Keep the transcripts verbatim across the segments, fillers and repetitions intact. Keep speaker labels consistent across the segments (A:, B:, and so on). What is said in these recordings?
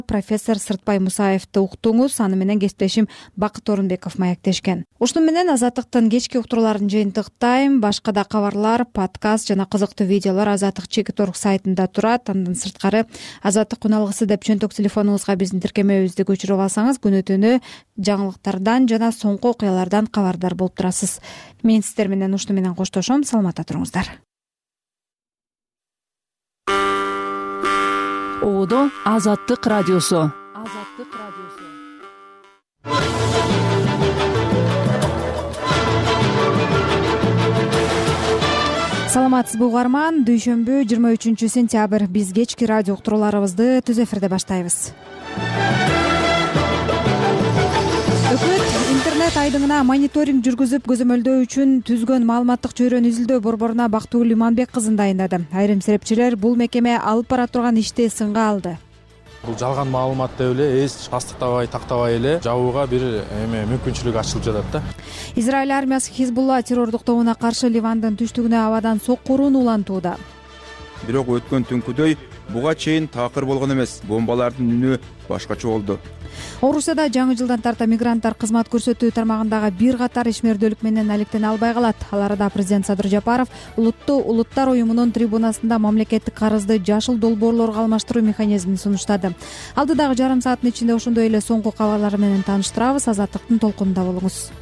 A: профессор Сыртбай Мусаевди уктуңуз. Аны менен кесиптешим Бакыт Орунбеков маектешкен. Ушуну менен Азаттыктын кечки уктурууларын жыйынтыктайм. Башка да кабарлар, подкаст жана кызыктуу видеолор Азаттык Чекит орг сайтында турат. Андан сырткары Азаттык уналгысы деп чөнтөк телефонуңузга биздин тиркемебизди көчүрүп алсаңыз, күнү түнү жаңылыктардан жана соңку окуялардан кабардар болуп турасыз. Мен сиздер менен ушуну менен коштошом. Саламатта туруңуздар.
B: Оодо Азаттык радиосу.
A: Азаттык радиосу. Саламатсызбы угарман? Дүйшөмбү жыйырма үчүнчү сентябрь. Биз кечки радио уктурууларыбызды түз эфирде баштайбыз. Өкмөт интернет айдыңына мониторинг жүргүзүп көзөмөлдөө үчүн түзгөн маалыматтык чөйрөнү изилдөө борборуна Бактыгүл Иманбек кызын дайындады. Айрым серепчилер бул мекеме алып бара турган ишти сынга алды.
C: Бул жалган маалымат деп эле эч тастыктабай, тактабай эле жабууга бир эме мүмкүнчүлүк ачылып жатат да.
A: Израиль армиясы Хизбулла террордук тобуна каршы Ливандын түштүгүнө абадан соккурун улантууда.
D: Бирок өткөн түнкүдөй буга чейин такыр болгон эмес. Бомбалардын үнү башкача болду.
A: Орусияда жаңы жылдан тарта мигранттар кызмат көрсөтүү тармагындагы бир катар ишмердүүлүк менен алектене албай калат. Ал арада президент Садыр Жапаров улуттуу улуттар уюмунун трибунасында мамлекеттик карызды жашыл долбоорлорго алмаштыруу механизмин сунуштады. Алдыдагы жарым сааттын ичинде ошондой эле соңку кабарлар менен тааныштырабыз. Азаттыктын толкунунда болуңуз.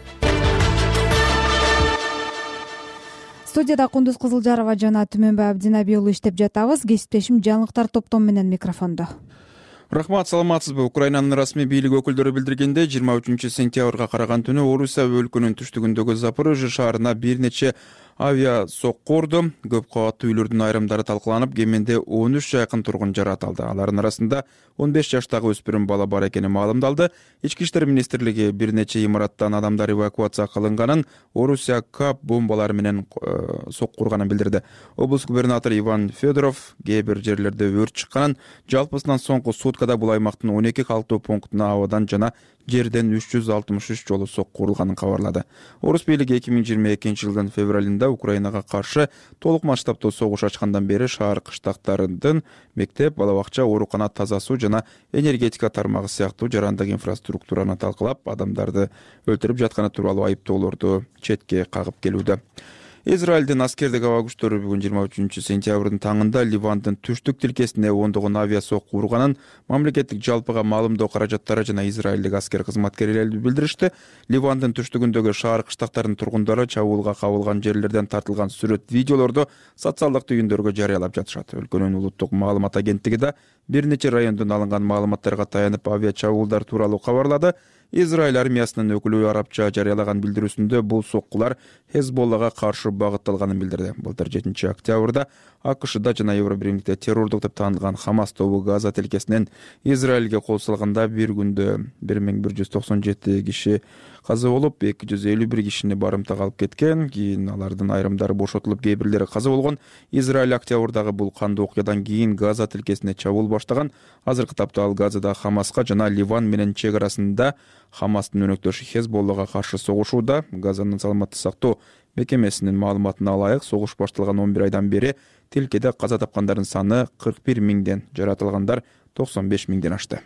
A: Студияда Кундуз Кызылжарова жана Түмөнбай Абдинаби уулу иштеп жатабыз. Кесиптешим жаңылыктар топтом менен микрофондо.
D: Рахмат, саламатсызбы? Украинанын расмий бийлик өкүлдөрү билдиргендей, жыйырма үчүнчү сентябрга караган түнү Орусия өлкөнүн түштүгүндөгү Запорожье шаарына бир нече авиа сокку урду. Көп кабаттуу үйлөрдүн айрымдары талкаланып, кеминде он үч жакын тургун жаратылды. Алардын арасында он беш жаштагы өспүрүм бала бар экени маалымдалды. Ички иштер министрлиги бир нече имараттан адамдар эвакуация кылынганын, Орусия КАП бомбалары менен сокку урганын билдирди. Облус губернатору Иван Федоров кээ бир жерлерде өрт чыкканын, жалпысынан соңку суткада бул аймактын он эки калктуу пунктуна абадан жана жерден үч жүз алтымыш үч жолу сокку урулганын кабарлады. Орус бийлиги эки миң жыйырма экинчи жылдын февралында Украинага каршы толук масштабтуу согуш ачкандан бери шаар кыштактарынын мектеп, бала бакча, оорукана, таза суу жана энергетика тармагы сыяктуу жарандык инфраструктураны талкалап, адамдарды өлтүрүп жатканы тууралуу айыптоолорду четке кагып келүүдө. Израилдин аскердик аба күчтөрү бүгүн жыйырма үчүнчү сентябрдын таңында Ливандын түштүк тилкесине ондогон авиа сокку урганын мамлекеттик жалпыга маалымдоо каражаттары жана израилдик аскер кызматкерлери билдиришти. Ливандын түштүгүндөгү шаар кыштактарынын тургундары чабуулга кабылган жерлерден тартылган сүрөт, видеолорду социалдык түйүндөргө жарыялап жатышат. Өлкөнүн улуттук маалымат агенттиги да бир нече райондон алынган маалыматтарга таянып авиа чабуулдар тууралуу кабарлады. Израиль армиясынын өкүлү арабча жарыялаган билдирүүсүндө бул соккулар Хезболлага каршы багытталганын билдирди. Былтыр жетинчи октябрда АКШда жана Евробиримдикте террордук деп таанылган Хамас тобу Газа тилкесинен Израилге кол салганда бир күндө бир миң бир жүз токсон жети киши каза болуп, эки жүз элүү бир кишини барымтага алып кеткен. Кийин алардын айрымдары бошотулуп, кээ бирлери каза болгон. Израиль октябрдагы бул кандуу окуядан кийин Газа тилкесине чабуул баштаган. Азыркы тапта ал Газада Хамаска жана Ливан менен чек арасында Хамастын өнөктөшү Хезболлага каршы согушууда. Газанын саламатты сактоо мекемесинин маалыматына ылайык, согуш башталган он бир айдан бери тилкеде каза тапкандардын саны кырк бир миңден, жаратылгандар токсон беш миңден ашты.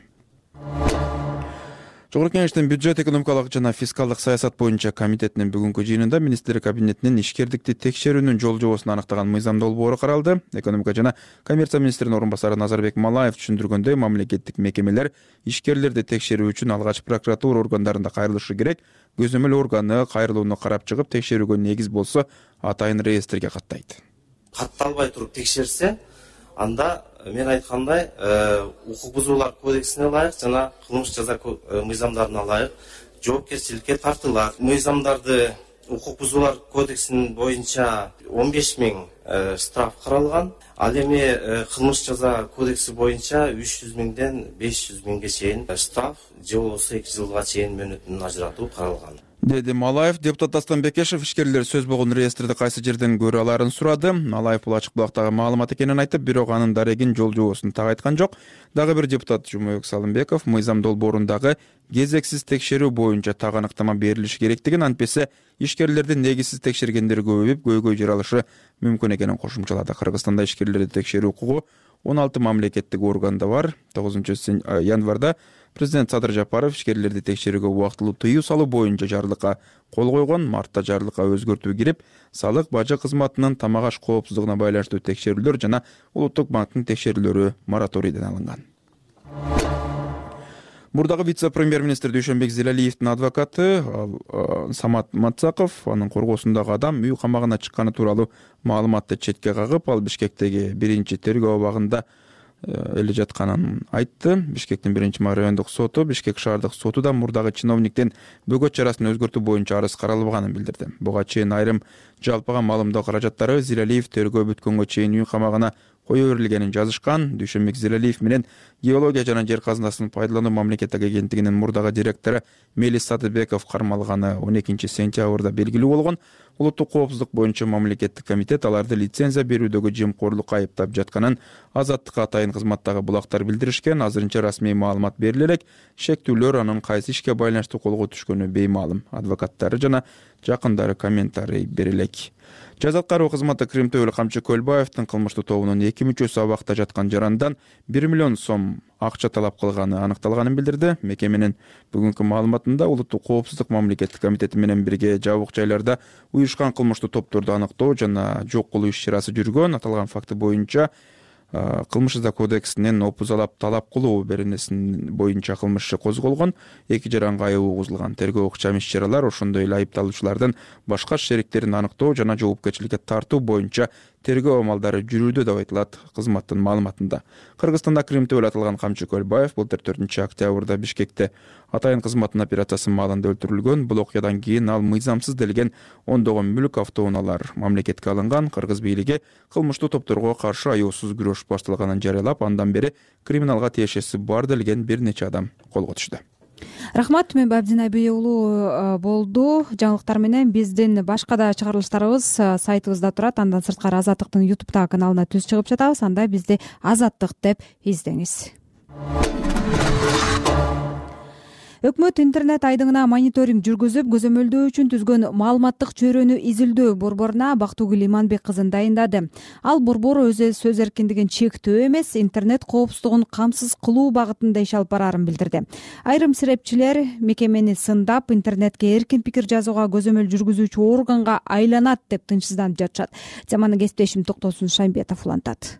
D: Жогорку Кеңештин бюджет, экономикалык жана фискалдык саясат боюнча комитетинин бүгүнкү жыйынында министрлер кабинетинин ишкердикти текшерүүнүн жол жобосун аныктаган мыйзам долбоору каралды. Экономика жана коммерция министринин орун басары Назарбек Малаев түшүндүргөндөй, мамлекеттик мекемелер ишкерлерди текшерүү үчүн алгач прокуратура органдарында кайрылышы керек. Көзөмөл органы кайрылууну карап чыгып, текшерүүгө негиз болсо атайын реестрге каттайт.
E: Катталбай туруп текшерсе, анда мен айткандай укук бузуулар кодексине ылайык жана кылмыш жаза мыйзамдарына ылайык жоопкерчиликке тартылат. Мыйзамдарды укук бузуулар кодексинин боюнча он беш миң штраф каралган. Ал эми кылмыш жаза кодекси боюнча үч жүз миңден беш жүз миңге чейин штраф же болбосо эки жылга чейин мөөнөтүн ажыратуу каралган.
D: деди Малаев. Депутат Дастан Бекешев ишкерлер сөз болгон реестрди кайсы жерден көрө аларын сурады. Малаев бул ачык булактагы маалымат экенин айтып, бирок анын дарегин жол жобосун так айткан жок. Дагы бир депутат Жумабек Салымбеков мыйзам долбоорундагы кезексиз текшерүү боюнча так аныктама берилиши керектигин, антпесе ишкерлердин негизсиз текшергендери көбөйүп, көйгөй жаралышы мүмкүн экенин кошумчалады. Кыргызстанда ишкерлерди текшерүү укугу он алты мамлекеттик органда бар. тогузунчу январда президент Садыр Жапаров ишкерлерди текшерүүгө убактылуу тыюу салуу боюнча жарлыкка кол койгон. Мартта жарлыкка өзгөртүү кирип, салык, бажы кызматынын тамак аш коопсуздугуна байланыштуу текшерүүлөр жана Улуттук банктын текшерүүлөрү мораторийден алынган. Мурдагы вице-премьер-министр Дүйшөнбек Зилалиевдин адвокаты Самат Мацаков анын коргоосундагы адам үй камагына чыкканы тууралуу маалыматты четке кагып, ал Бишкектеги биринчи тергөө абагында эле жатканын айтты. Бишкектин биринчи райондук соту Бишкек шаардык соту да мурдагы чиновниктин бөгөт чарасын өзгөртүү боюнча арыз каралбаганын билдирди. Буга чейин айрым жалпыга маалымдоо каражаттары Зилалиев тергөө бүткөнгө чейин үй камагына кое берилгенин жазышкан. Дүйшөнбек Зилалиев менен геология жана жер казынасын пайдалануу мамлекеттик агенттигинин мурдагы директору Мелис Садыбеков кармалганы он экинчи сентябрда белгилүү болгон. Улуттук коопсуздук боюнча мамлекеттик комитет аларды лицензия берүүдөгү жемкорлукка айыптап жатканын Азаттыкка атайын кызматтагы булактар билдиришкен. Азырынча расмий маалымат бериле элек, шектүүлөр анын кайсы ишке байланыштуу колго түшкөнү беймаалым. Адвокаттары жана жакындары комментарий бере элек. Жаза аткаруу кызматы Кримтөөлү Камчы Көлбаевдин кылмыштуу тобунун эки мүчөсү абакта жаткан жарандан бир миллион сом акча талап кылганы аныкталганын билдирди. Мекеменин бүгүнкү маалыматында Улуттук коопсуздук мамлекеттик комитети менен бирге жабык жайларда уюшкан кылмыштуу топторду аныктоо жана жок кылуу иш-чарасы жүргөн. Аталган факты боюнча кылмыш иши кодексинин опузалап талап кылуу беренесин боюнча кылмыш иши козголгон. Эки жаранга айып угузулган. Тергөө ыкчам иш-чаралар ошондой эле айыпталуучулардын башка шериктерин аныктоо жана жоопкерчиликке тартуу боюнча тергөө амалдары жүрүүдө деп айтылат кызматтын маалыматында. Кыргызстанда Кримтөөлү аталган Камчы Көлбаев былтыр төртүнчү октябрда Бишкекте атайын кызматтын операциясы маалында өлтүрүлгөн. Бул окуядан кийин ал мыйзамсыз делген ондогон мүлк, автоунаалар мамлекетке алынган. Кыргыз бийлиги кылмыштуу топторго каршы аяосуз күрөш башталганын жарыялап, андан бери криминалга тиешеси бар делген бир нече адам колго түштү.
A: Рахмат, Түмөнбай Абдинабий уулу болду. Жаңылыктар менен биздин башка да чыгарылыштарыбыз сайтыбызда турат. Андан сырткары Азаттыктын ютубтагы каналына түз чыгып жатабыз. Анда бизди Азаттык деп издеңиз. Өкмөт интернет айдыңына мониторинг жүргүзүп, көзөмөлдөө үчүн түзгөн маалыматтык чөйрөнү изилдөө борборуна Бактыгүл Иманбек кызын дайындады. Ал борбор өз сөз эркиндигин чектөө эмес, интернет коопсуздугун камсыз кылуу багытында иш алып барарын билдирди. Айрым серепчилер мекемени сындап, интернетке эркин пикир жазууга көзөмөл жүргүзүүчү органга айланат деп тынчсызданып жатышат. Теманы кесиптешим Токтосун Шаймбетов улантат.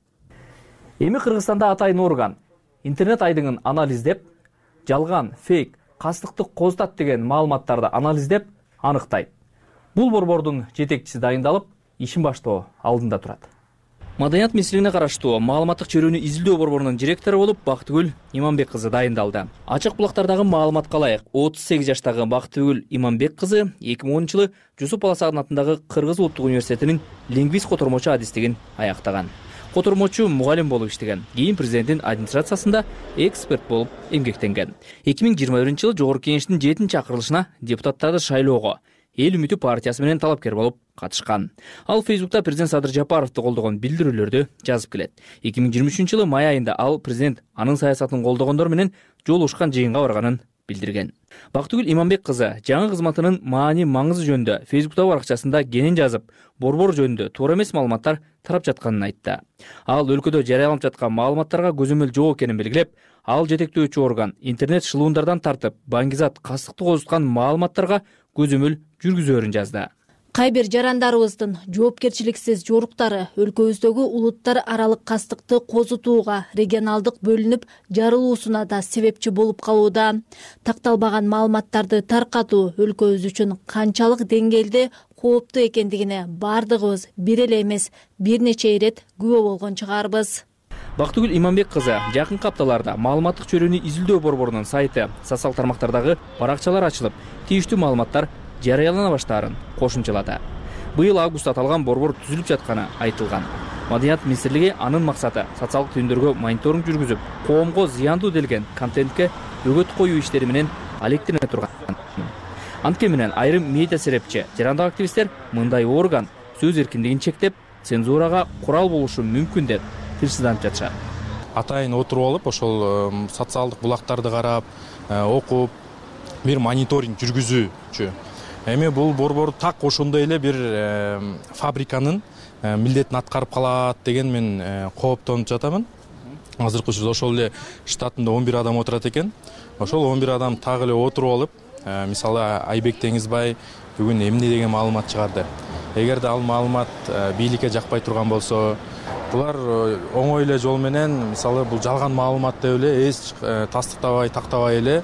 F: Эми Кыргызстанда атайын орган интернет айдыңын анализдеп, жалган, фейк, кастыктык козутат деген маалыматтарды анализдеп, анықтайды. Бул борбордун жетекчиси дайындалып, ишин баштоо алдында турат. Маданият министрлигине караштуу маалыматтык чөйрөнү изилдөө борборунун директору болуп Бактыгүл Иманбек кызы дайындалды. Ачык булактардагы маалыматка ылайык отуз сегиз жаштагы Бактыгүл Иманбек кызы эки миң онунчу жылы Жусуп Баласагын атындагы Кыргыз улуттук университетинин лингвист котормочу адистигин аяктаган. Котормочу мугалим болуп иштеген. Кийин президенттин администрациясында эксперт болуп эмгектенген. эки миң жыйырма биринчи жылы Жогорку Кеңештин жетинчи акырылышына депутаттарды шайлоого Эл үмүтү партиясы менен талапкер болуп катышкан. Ал Фейсбукта президент Садыр Жапаровду колдогон билдирүүлөрдү жазып келет. эки миң жыйырма үчүнчү жылы май айында ал президент анын саясатын колдогондор менен жолугушкан жыйынга барганын билдирген. Бактыгүл Иманбек кызы жаңы кызматынын маани маңызы жөнүндө Фейсбуктагы баракчасында кенен жазып, борбор жөнүндө туура эмес маалыматтар тарап жатканын айтты. Ал өлкөдө жарыяланып жаткан маалыматтарга көзөмөл жок экенин белгилеп, ал жетектөөчү орган интернет шылуундардан тартып, баңгизат кастыкты козуткан маалыматтарга көзөмөл жүргүзөөрүн жазды.
G: Кайбир жарандарыбыздын жоопкерчиликсиз жоруктары өлкөбүздөгү улуттар аралык кастыкты козутууга регионалдык бөлүнүп жарылуусуна да себепчи болуп калууда. Такталбаган маалыматтарды таркатуу өлкөбүз үчүн канчалык деңгээлде кооптуу экендигине бардыгыбыз бир эле эмес, бир нече ирет күбө болгон чыгарбыз.
F: Бактыгүл Иманбек кызы жакынкы апталарда маалыматтык чөйрөнү изилдөө борборунун сайты, социалдык тармактардагы баракчалар ачылып, тийиштүү маалыматтар жарыялана баштаарын кошумчалады. Быйыл августта аталган борбор түзүлүп жатканы айтылган. Маданият министрлиги анын максаты социалдык түйүндөргө мониторинг жүргүзүп, коомго зыяндуу делген контентке өгөт коюу иштери менен алектене турган. Антке менен айрым медиа серепчи жарандык активисттер мындай орган сөз эркиндигин чектеп, цензурага курал болушу мүмкүн деп тынчсызданып жатышат.
C: Атайын отуруп алып, ошол социалдык булактарды карап, окуп, бир мониторинг жүргүзүүчү. Эми бул борбор так ошондой эле бир фабриканын милдетин аткарып калат деген мен кооптонуп жатамын. Азыркы учурда ошол эле штатында он бир адам отурат экен. Ошол он бир адам так эле отуруп алып, мисалы Айбек Теңизбай бүгүн эмне деген маалымат чыгарды. Эгерде ал маалымат бийликке жакпай турган болсо, булар оңой эле жол менен, мисалы бул жалган маалымат деп эле эч тастыктабай, тактабай эле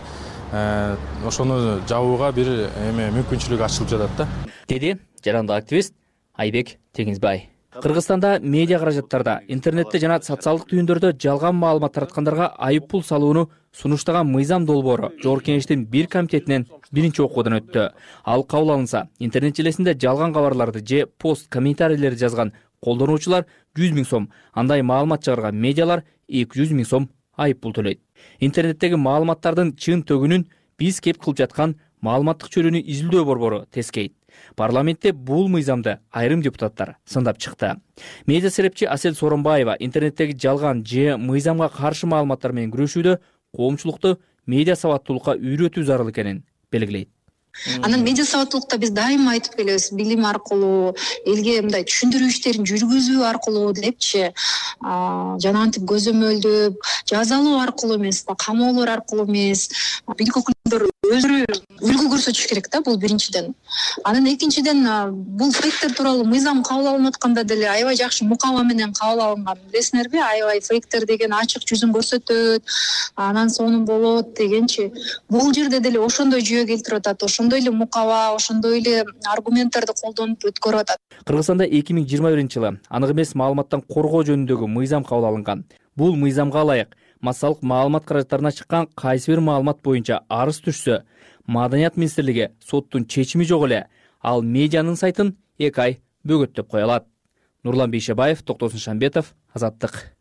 C: ошону жабууга бир эме мүмкүнчүлүк ачылып жатат да.
F: Деди жарандык активист Айбек Теңизбай. Кыргызстанда медиа каражаттарда, интернетте жана социалдык түйүндөрдө жалган маалымат тараткандарга айып пул салууну сунуштаган мыйзам долбоору Жогорку Кеңештин бир комитетинен биринчи окуудан өттү. Ал кабыл алынса, интернет желесинде жалган кабарларды же пост комментарийлерди жазган колдонуучулар жүз миң сом, андай маалымат чыгарган медиалар эки жүз миң сом айып пул төлөйт. Интернеттеги маалыматтардын чын төгүнүн биз кеп кылып жаткан маалыматтык чөлүнү изилдөө борбору тескейт. Парламентте бул мыйзамды айрым депутаттар сындап чыкты. Медиа серепчи Асель Соронбаева интернеттеги жалган же мыйзамга каршы маалыматтар менен күрөшүүдө коомчулукту медиа сабаттуулукка үйрөтүү зарыл экенин белгилейт.
H: Анан медиа сабаттуулукта биз дайыма айтып келебиз, билим аркылуу, элге мындай түшүндүрүү иштерин жүргүзүү аркылуу депчи, жана антип көзөмөлдөп, жазалоо аркылуу эмес, камоолор аркылуу эмес, бийлик өкүлдөрү өзүрү үлгү көрсөтүш керек да, бул биринчиден. Анан экинчиден бул фейктер тууралуу мыйзам кабыл алынып атканда деле аябай жакшы мукаба менен кабыл алынган. Билесиңерби, аябай фейктер деген ачык жүзүн көрсөтөт, анан сонун болот дегенчи. Бул жерде деле ошондой жүйө келтирип атат, ошондой эле мукаба, ошондой эле аргументтерди колдонуп өткөрүп атат.
F: Кыргызстанда эки миң жыйырма биринчи жылы анык эмес маалыматтан коргоо жөнүндөгү мыйзам кабыл алынган. Бул мыйзамга ылайык массалык маалымат каражаттарына чыккан кайсы бир маалымат боюнча арыз түшсө, Маданият министрлиги соттун чечими жок эле ал медианын сайтын эки ай бөгөттөп кое алат. Нурлан Бейшебаев, Токтосун Шамбетов, Азаттык.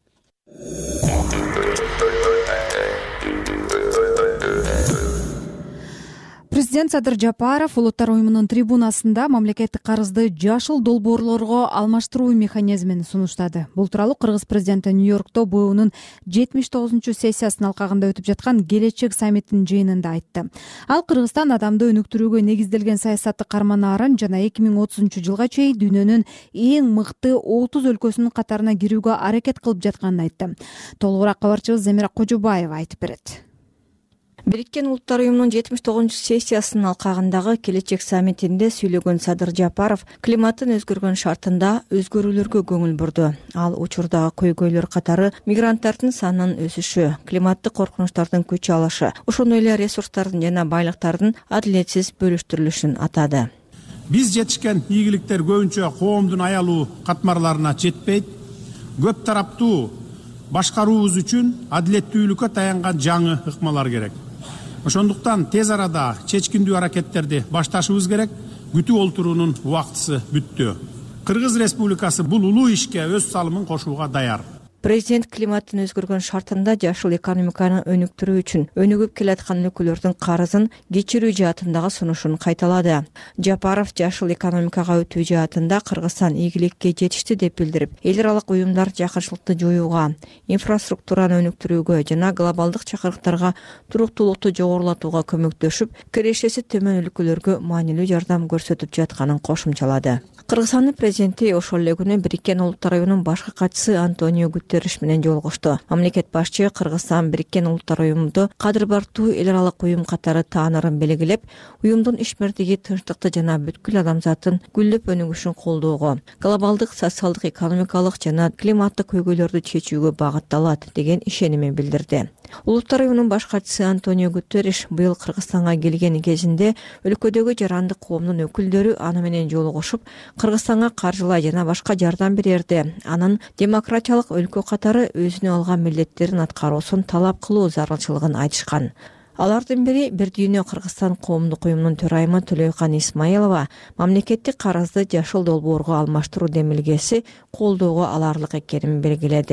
A: Президент Садыр Жапаров улуттар уюмунун трибунасында мамлекеттик карызды жашыл долбоорлорго алмаштыруу механизмин сунуштады. Бул тууралуу Кыргыз президенти Нью-Йоркто буунун жетимиш тогузунчу сессиясынын алкагында өтүп жаткан Келечек саммитинин жыйынында айтты. Ал Кыргызстан адамды өнүктүрүүгө негизделген саясатты карманаарын жана эки миң отузунчу жылга чейин дүйнөнүн эң мыкты отуз өлкөсүнүн катарына кирүүгө аракет кылып жатканын айтты. Толугураак кабарчыбыз Замира Кожобаева айтып берет.
I: Бириккен Улуттар уюмунун жетимиш тогузунчу сессиясынын алкагындагы Келечек саммитинде сүйлөгөн Садыр Жапаров климаттын өзгөргөн шартында өзгөрүүлөргө көңүл бурду. Ал учурдагы көйгөйлөр катары мигранттардын санынын өсүшү, климаттык коркунучтардын күч алышы, ошондой эле ресурстардын жана байлыктардын адилетсиз бөлүштүрүлүшүн атады.
J: Биз жетишкен ийгиликтер көбүнчө коомдун аялуу катмарларына жетпейт. Көп тараптуу башкаруубуз үчүн адилеттүүлүккө таянган жаңы ыкмалар керек. Ошондуктан тез арада чечкиндүү аракеттерди башташыбыз керек. Күтүп олтуруунун убактысы бүттү. Кыргыз Республикасы бул улуу ишке өз салымын кошууга даяр.
I: Президент климаттын өзгөргөн шартында жашыл экономиканы өнүктүрүү үчүн өнүгүп келаткан өлкөлөрдүн карызын кечирүү жаатындагы сунушун кайталады. Жапаров жашыл экономикага өтүү жаатында Кыргызстан ийгиликке жетишти деп билдирип, эл аралык уюмдар жакынчылыкты жоюуга, инфраструктураны өнүктүрүүгө жана глобалдык чакырыктарга туруктуулукту жогорулатууга көмөктөшүп, кирешеси төмөн өлкөлөргө маанилүү жардам көрсөтүп жатканын кошумчалады. Кыргызстандын президенти ошол эле күнү Бириккен Улуттар уюмунун башкы катчысы Антонио Гутерриш менен жолугушту. Мамлекет башчы Кыргызстан Бириккен Улуттар уюмунду кадыр бартуу эл аралык уюм катары таанырын белгилеп, уюмдун ишмердиги тынчтыкты жана бүткүл адамзаттын гүлдөп өнүгүшүн колдоого, глобалдык социалдык, экономикалык жана климаттык көйгөйлөрдү чечүүгө багытталат деген ишенимин билдирди. Улуттар уюмунун баш катчысы Антонио Гутерриш быйыл Кыргызстанга келген кезинде өлкөдөгү жарандык коомдун өкүлдөрү аны менен жолугушуп, Кыргызстанга каржылай жана башка жардам берерди. Анын демократиялык өлкө катары өзүнө алган милдеттерин аткаруусун талап кылуу зарылчылыгын айтышкан. Алардын бири Бир дүйнө Кыргызстан коомдук уюмунун төрайымы Төлөйкан Исмаилова мамлекеттик карызды жашыл долбоорго алмаштыруу демилгеси колдоого аларлык экенин белгиледи.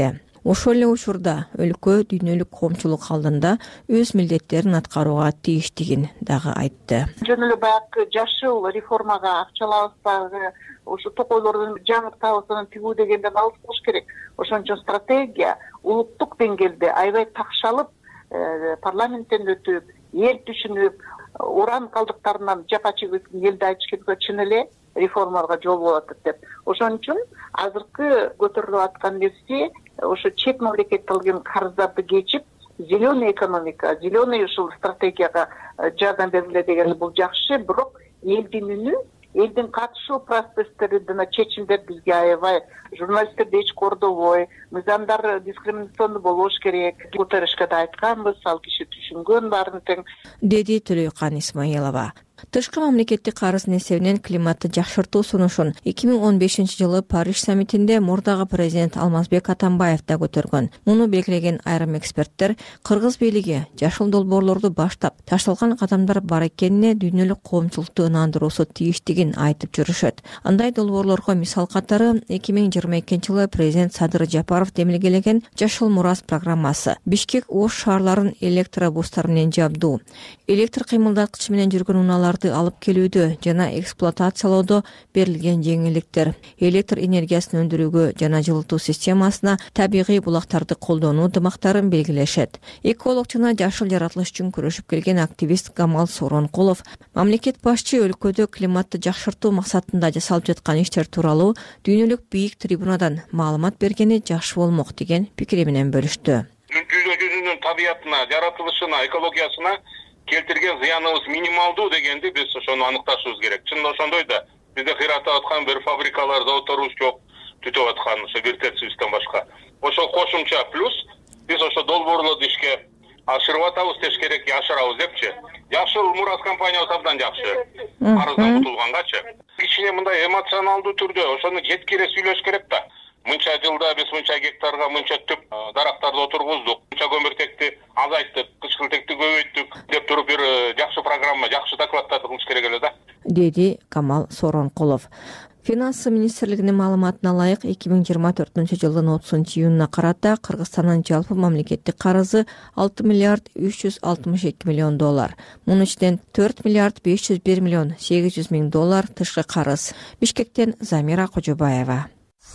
I: ошол эле учурда өлкө дүйнөлүк коомчулук алдында өз милдеттерин аткарууга тийиштигин дагы айтты.
K: Жөн эле баягы жашыл реформага акчалабыздагы ошо токойлордун жаңыртабызын тигүү дегенден алыс болуш керек. Ошон үчүн стратегия улуттук деңгээлде аябай такшалып, парламенттен өтүп, эл түшүнүп, уран калдыктарынан жапа чегүүчү элди айтыш керек, чын эле реформаларга жол болот деп. Ошон үчүн азыркы көтөрүлүп аткан нерсе ошо чет мамлекетте алган карыздарды кечип, зеленый экономика, зеленый ушул стратегияга жардам бергиле деген бул жакшы, бирок элдин үнү, элдин катышуу процесстерине чечимдер бизге аябай, журналисттерди эч кордобой, мыйзамдар дискриминациондуу болбош керек. Көтөрүшкө да айтканбыз, ал киши түшүнгөн баарын тең,
I: деди Төлөйкан Исмаилова. Тышкы мамлекеттик карыздын эсебинен климатты жакшыртуу сунушун эки миң он бешинчи жылы Париж саммитинде мурдагы президент Алмазбек Атамбаев да көтөргөн. Муну белгилеген айрым эксперттер кыргыз бийлиги жашыл долбоорлорду баштап, ташталган кадамдар бар экенине дүйнөлүк коомчулукту ынандыруусу тийиштигин айтып жүрүшөт. Андай долбоорлорго мисал катары эки миң жыйырма экинчи жылы президент Садыр Жапаров демилгелеген Жашыл Мурас программасы, Бишкек Ош шаарларын электробустар менен жабдуу, электр кыймылдаткыч менен жүргөн унааларды алып келүүдө жана эксплуатациялоодо берилген жеңилдиктер, электр энергиясын өндүрүүгө жана жылытуу системасына табигый булактарды колдонуу дымактарын белгилешет. Эколог жана жашыл жаратылыш үчүн күрөшүп келген активист Камал Соронкулов мамлекет башчы өлкөдө климатты жакшыртуу максатында жасалып жаткан иштер тууралуу дүйнөлүк бийик трибунадан маалымат бергени жакшы болмок деген пикири менен бөлүштү.
L: Жүзүнүн табиятына, жаратылышына, экологиясына келтирген зыяныбыз минималдуу дегенди биз ошону аныкташыбыз керек. Чын ошондой да бизде кыйратып аткан бир фабрикалар, заводторубуз жок, түтүп аткан ошо вертецибизден башка. Ошо кошумча плюс биз ошо долбоорлорду ишке ашырып атабыз деш керек, ашырабыз депчи. Жашыл Мурас компаниясы абдан жакшы. Карыздан кутулгангачы. Кичине мындай эмоционалдуу түрдө ошону жеткире сүйлөш керек да. Мынча жылда биз мынча гектарга мынча түп дарактарды отургуздук, мынча көмүртекти азайттык, кычкылтекти көбөйттүк деп туруп бир жакшы программа, жакшы докладдарды кылыш керек эле да,
I: деди Камал Соронкулов. Финансы министрлигинин маалыматына ылайык эки миң жыйырма төртүнчү жылдын отузунчу июнуна карата Кыргызстандын жалпы мамлекеттик карызы алты миллиард үч жүз алтымыш эки миллион доллар. Мунун ичинен төрт миллиард беш жүз бир миллион сегиз жүз миң доллар тышкы карыз. Бишкектен Замира Кожобаева.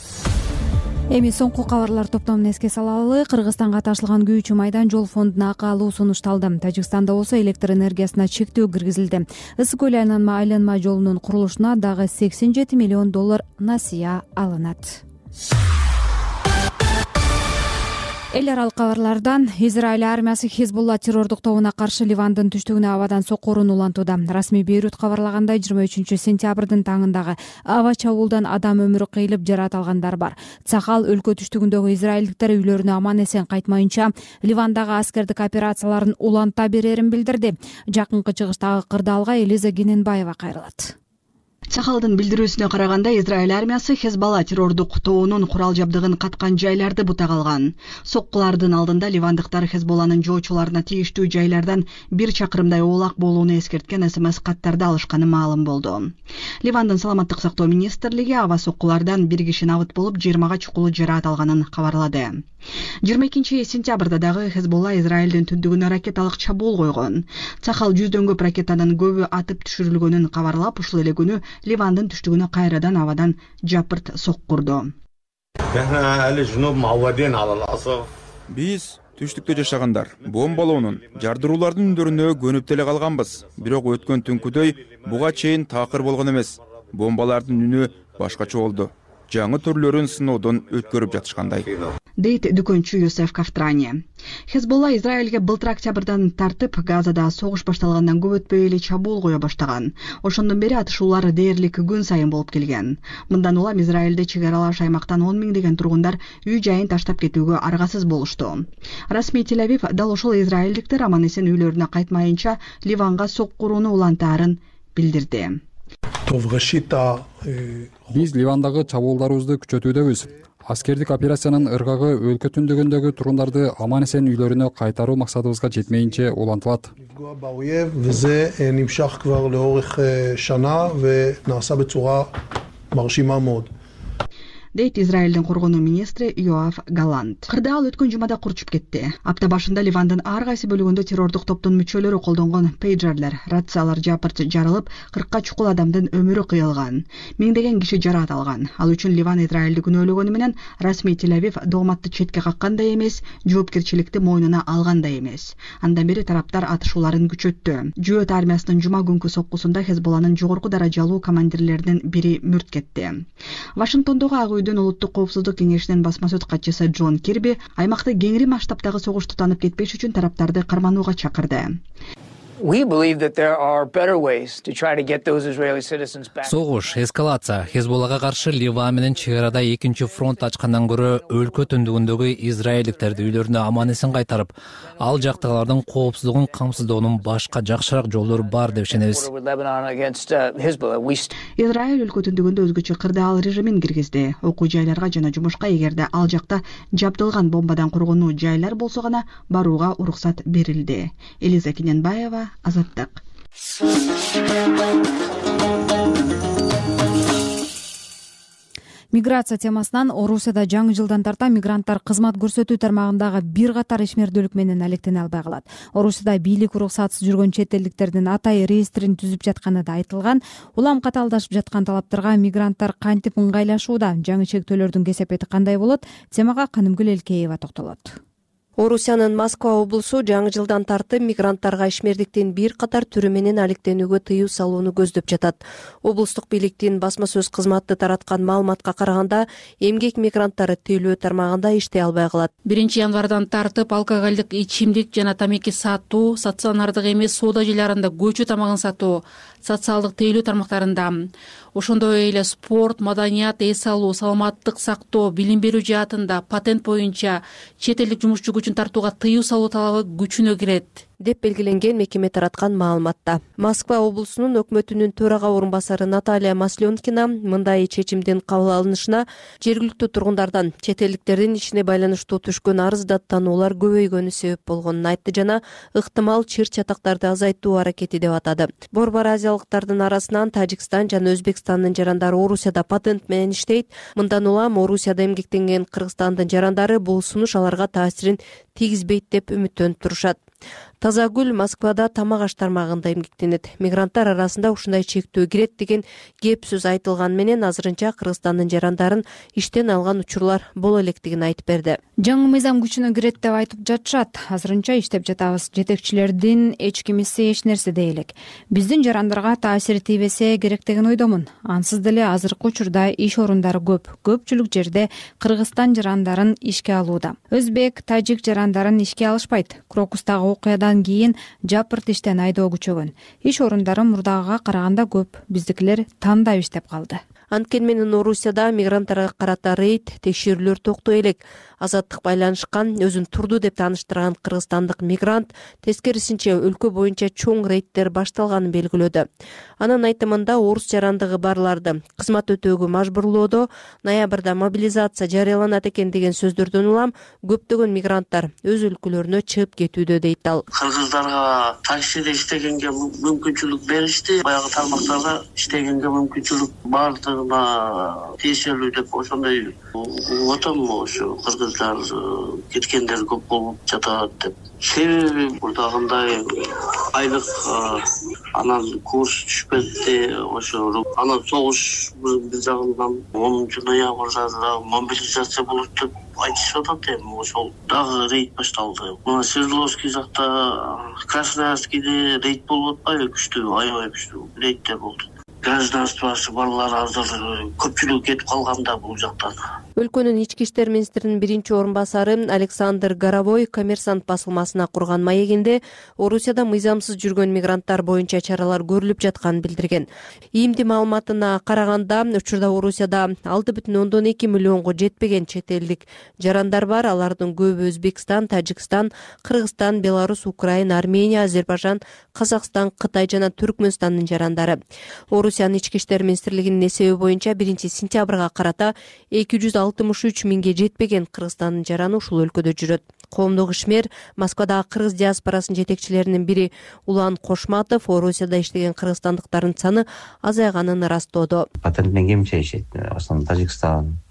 A: Эми соңку кабарлар топтомун эске салалы. Кыргызстанга ташылган күйүүчү майдан жол фондуна акы алуу сунушталды. Тажикстанда болсо электр энергиясына чектөө киргизилди. Ысык көл айланма айланма жолунун курулушуна дагы сексен жети миллион доллар насыя алынат. Эл аралык кабарлардан Израиль армиясы Хизбулла террордук тобуна каршы Ливандын түштүгүнө абадан соккурун улантууда. Расмий Бейрут кабарлагандай жыйырма үчүнчү сентябрдын таңындагы аба чабуулдан адам өмүрү кыйылып жараат алгандар бар. Цахал өлкө түштүгүндөгү израилдиктер үйлөрүнө аман эсен кайтмайынча Ливандагы аскердик операцияларын уланта берерин билдирди. Жакынкы чыгыштагы кырдаалга Элиза Гененбаева кайрылат.
M: Цахалдын билдирүүсүнө караганда Израиль армиясы Хезбалла террордук тобунун курал жабдыгын каткан жайларды бутак алган. Соккулардын алдында ливандыктар Хезболланын жоочуларына тийиштүү жайлардан бир чакырымдай оолак болууну эскерткен СМС каттарды алышканы маалым болду. Ливандын саламаттык сактоо министрлиги аба соккулардан бир киши набыт болуп жыйырмага чукулу жараат алганын кабарлады. жыйырма экинчи сентябрда дагы Хезболла Израилдин түндүгүнө ракеталык чабуул койгон. Цахал жүздөн көп ракетанын көбү атып түшүрүлгөнүн кабарлап, ушул эле күнү Ливандын түштүгүнө кайрадан абадан жапырт соккурду.
D: Биз түштүктө жашагандар бомбалоонун, жардыруулардын үндөрүнө көнүп деле калганбыз. Бирок өткөн түнкүдөй буга чейин такыр болгон эмес. Бомбалардын үнү башкача болду. Жаңы түрлөрүн сыноодон өткөрүп жатышкандай,
M: дейт дүкөнчү Юсеф Кафтрани. Хезболла Израилге былтыр октябрдан тартып Газада согуш башталгандан көп өтпөй эле чабуул кое баштаган. Ошондон бери атышуулар дээрлик күн сайын болуп келген. Мындан улам Израилде чек аралаш аймактан он миңдеген тургундар үй жайын таштап кетүүгө аргасыз болушту. Расмий Тель-Авив дал ошол израилдиктер аман эсен үйлөрүнө кайтмайынча Ливанга соккурууну улантаарын билдирди.
N: Биз Ливандагы чабуулдарыбызды күчөтүүдөбүз. Аскердик операциянын ыргагы өлкө түндүгүндөгү турундарды аман эсен үйлөрүнө кайтаруу максатыбызга жетмейинче улантылат.
M: дейт Израилдин коргонуу министри Йоав Галант. Кырдаал өткөн жумада курчуп кетти. Апта башында Ливандын ар кайсы бөлүгүндө террордук топтун мүчөлөрү колдонгон пейджерлер, рациялар жапырт жарылып, кыркка чукул адамдын өмүрү кыйылган. Миңдеген киши жараат алган. Ал үчүн Ливан Израилди күнөөлөгөнү менен расмий Тель-Авив дооматты четке каккандай эмес, жоопкерчиликти мойнуна алгандай эмес. Андан бери тараптар атышууларын күчөттү. Жөөт армиясынын жума күнкү соккусунда Хезболланын жогорку даражалуу командирлеринин бири мүрт кетти. Вашингтондогу Ак үйдүн улуттук коопсуздук кеңешинин басма сөз катчысы Джон Кирби аймакта кеңири масштабдагы согуш тутанып кетпеш үчүн тараптарды карманууга чакырды.
O: Согуш, эскалация, Хезболлага каршы Ливан менен чек арада экинчи фронт ачкандан көрө өлкө түндүгүндөгү израилдиктерди үйлөрүнө аман эсен кайтарып, ал жактагылардын коопсуздугун камсыздоонун башка жакшыраак жолдору бар деп ишенебиз.
M: Израиль өлкө түндүгүндө өзгөчө кырдаал режимин киргизди. Окуу жайларга жана жумушка эгерде ал жакта жабдылган бомбадан коргонуу жайлар болсо гана барууга уруксат берилди. Элиза Кененбаева, Азаттык.
A: Миграция темасынан Орусияда жаңы жылдан тарта мигранттар кызмат көрсөтүү тармагындагы бир катар ишмердүүлүк менен алектене албай калат. Орусияда бийлик уруксатсыз жүргөн чет элдиктердин атайы реестрин түзүп жатканы да айтылган. Улам катаалдашып жаткан талаптарга мигранттар кантип ыңгайлашууда? Жаңы чектөөлөрдүн кесепети кандай болот? Темага Канымгүл Элкеева токтолот.
P: Орусиянын Москва облусу жаңы жылдан тартып мигранттарга ишмердиктин бир катар түрү менен алектенүүгө тыюу салууну көздөп жатат. Облустук бийликтин басма сөз кызматы тараткан маалыматка караганда, эмгек мигранттары тыюлуу тармагында иштей албай калат.
Q: биринчи январдан тартып алкоголдук ичимдик жана тамеки сатуу, стационардык эмес соода жайларында көчү тамагын сатуу, социалдык тыюлуу тармактарында, ошондой эле спорт, маданият, эс алуу, саламаттык сактоо, билим берүү жаатында, патент боюнча чет элдик жумушчу күчүн тартууга тыюу салуу талабы күчүнө кирет
P: деп белгиленген мекеме тараткан маалыматта. Москва облусунун өкмөтүнүн төрага орун басары Наталья Масленкина мындай чечимдин кабыл алынышына жергиликтүү тургундардан чет элдиктердин ишине байланыштуу түшкөн арыз даттануулар көбөйгөнү себеп болгонун айтты жана ыктымал чыр чатактарды азайтуу аракети деп атады. Борбор азиялыктардын арасынан Тажикстан жана Өзбекстандын жарандары Орусияда патент менен иштейт. Мындан улам Орусияда эмгектенген Кыргызстандын жарандары бул сунуш аларга таасирин тийгизбейт деп үмүттөнүп турушат. Тазагүл Москвада тамак аш тармагында эмгектенет. Мигранттар арасында ушундай чектөө кирет деген кеп сөз айтылган менен азырынча Кыргызстандын жарандарын иштен алган учурлар боло электигин айтып берди.
A: Жаңы мыйзам күчүнө кирет деп айтып жатышат. Азырынча иштеп жатабыз. Жетекчилердин эч кимиси эч нерсе дей элек. Биздин жарандарга таасири тийбесе керек деген ойдомун. Ансыз деле азыркы учурда иш орундары көп. Көпчүлүк жерде Кыргызстан жарандарын ишке алууда. Өзбек, тажик жарандарын ишке алышпайт. Крокустагы окуядан кийин жапырт иштен айдоо күчөгөн. Иш орундары мурдагыга караганда көп. Биздикилер тандап иштеп калды.
P: Анткени менен Орусияда мигранттарга карата рейд, текшерүүлөр токтой элек. Азаттык байланышкан, өзүн турду деп тааныштырган кыргызстандык мигрант тескерисинче өлкө боюнча чоң рейдтер башталганын белгилөөдө. Анын айтымында орус жарандыгы барларды кызмат өтөөгө мажбурлоодо ноябрда мобилизация жарыяланат экен деген сөздөрдөн улам көптөгөн мигранттар өз өлкөлөрүнө чыгып кетүүдө дейт ал.
R: Кыргыздарга таксиде иштегенге мүмкүнчүлүк беришти, баягы тармактарда иштегенге мүмкүнчүлүк бардыгына тиешелүү деп ошондой отом ошо кыргыз кеткендер көп болуп жатат деп. Себеби мурдагындай айлык анан курс түшпөдү, ошо анан согуш бир жагынан онунчу ноябрда мобилизация болот деп айтышып атат. Эми ошол дагы рейд башталды. Мына Свердловский жакта, Красноярскийде рейд болуп атпайбы, күчтүү, аябай күчтүү рейдтер болду. Гражданствосы барлар азыр көпчүлүк кетип калганда бул жактан.
P: Өлкөнүн ички иштер министринин биринчи орун басары Александр Горовой Коммерсант басылмасына курган маегинде Орусияда мыйзамсыз жүргөн мигранттар боюнча чаралар көрүлүп жатканын билдирген. ИИМдин маалыматына караганда, учурда Орусияда алты бүтүн ондон эки миллионго жетпеген чет элдик жарандар бар. Алардын көбү Өзбекстан, Тажикстан, Кыргызстан, Беларусь, Украина, Армения, Азербайжан, Казакстан, Кытай жана Түркмөнстандын жарандары. Орусиянын ички иштер министрлигинин эсеби боюнча биринчи сентябрга карата эки жүз алтымыш үч миңге жетпеген Кыргызстандын жараны ушул өлкөдө жүрөт. Коомдук ишмер Москвадагы кыргыз диаспорасынын жетекчилеринин бири Улан Кошматов Орусияда иштеген кыргызстандыктардын саны азайганын ырастоодо.
S: Патент менен ким чейишет? Основном Тажикстан,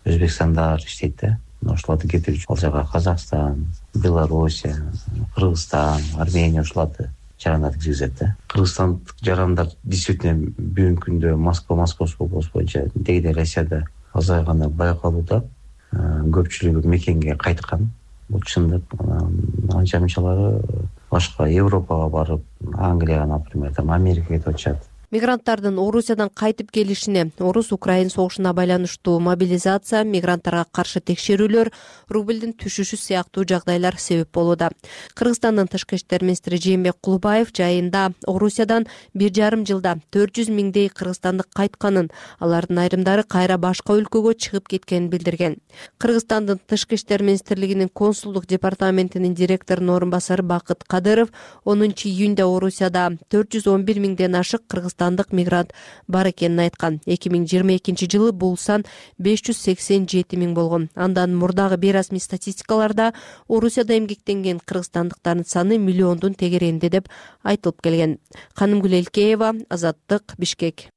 S: өзбекстандар иштейт да. Ошолорду кетирүү үчүн ал жака Казакстан, Белоруссия, Кыргызстан, Армения ошолорду жарандарды киргизет да. Кыргызстандык жарандар действительно бүгүнкү күндө Москва, Московский область боюнча дегиде Россияда азайганы байкалууда. Көпчүлүгү мекенге кайткан. Бул чындык. Анча мынчалары башка Европага барып, Англияга, например, там Америкага кетип атышат.
P: Мигранттардын Орусиядан кайтып келишине Орус-Украин согушуна байланыштуу мобилизация, мигранттарга каршы текшерүүлөр, рубльдин түшүшү сыяктуу жагдайлар себеп болууда. Кыргызстандын тышкы иштер министри Жээнбек Кулубаев жайында Орусиядан бир жарым жылда төрт жүз миңдей кыргызстандык кайтканын, алардын айрымдары кайра башка өлкөгө чыгып кеткенин билдирген. Кыргызстандын тышкы иштер министрлигинин консулдук департаментинин директорунун орун басары Бакыт Кадыров онунчу июнда Орусияда төрт жүз он бир миңден ашык кыргызстандык мигрант бар экенин айткан. эки миң жыйырма экинчи жылы бул сан беш жүз сексен жети миң болгон. Андан мурдагы бейрасмий статистикаларда Орусияда эмгектенген кыргызстандыктардын саны миллиондун тегерегинде деп айтылып келген. Канымгүл Элкеева, Азаттык, Бишкек.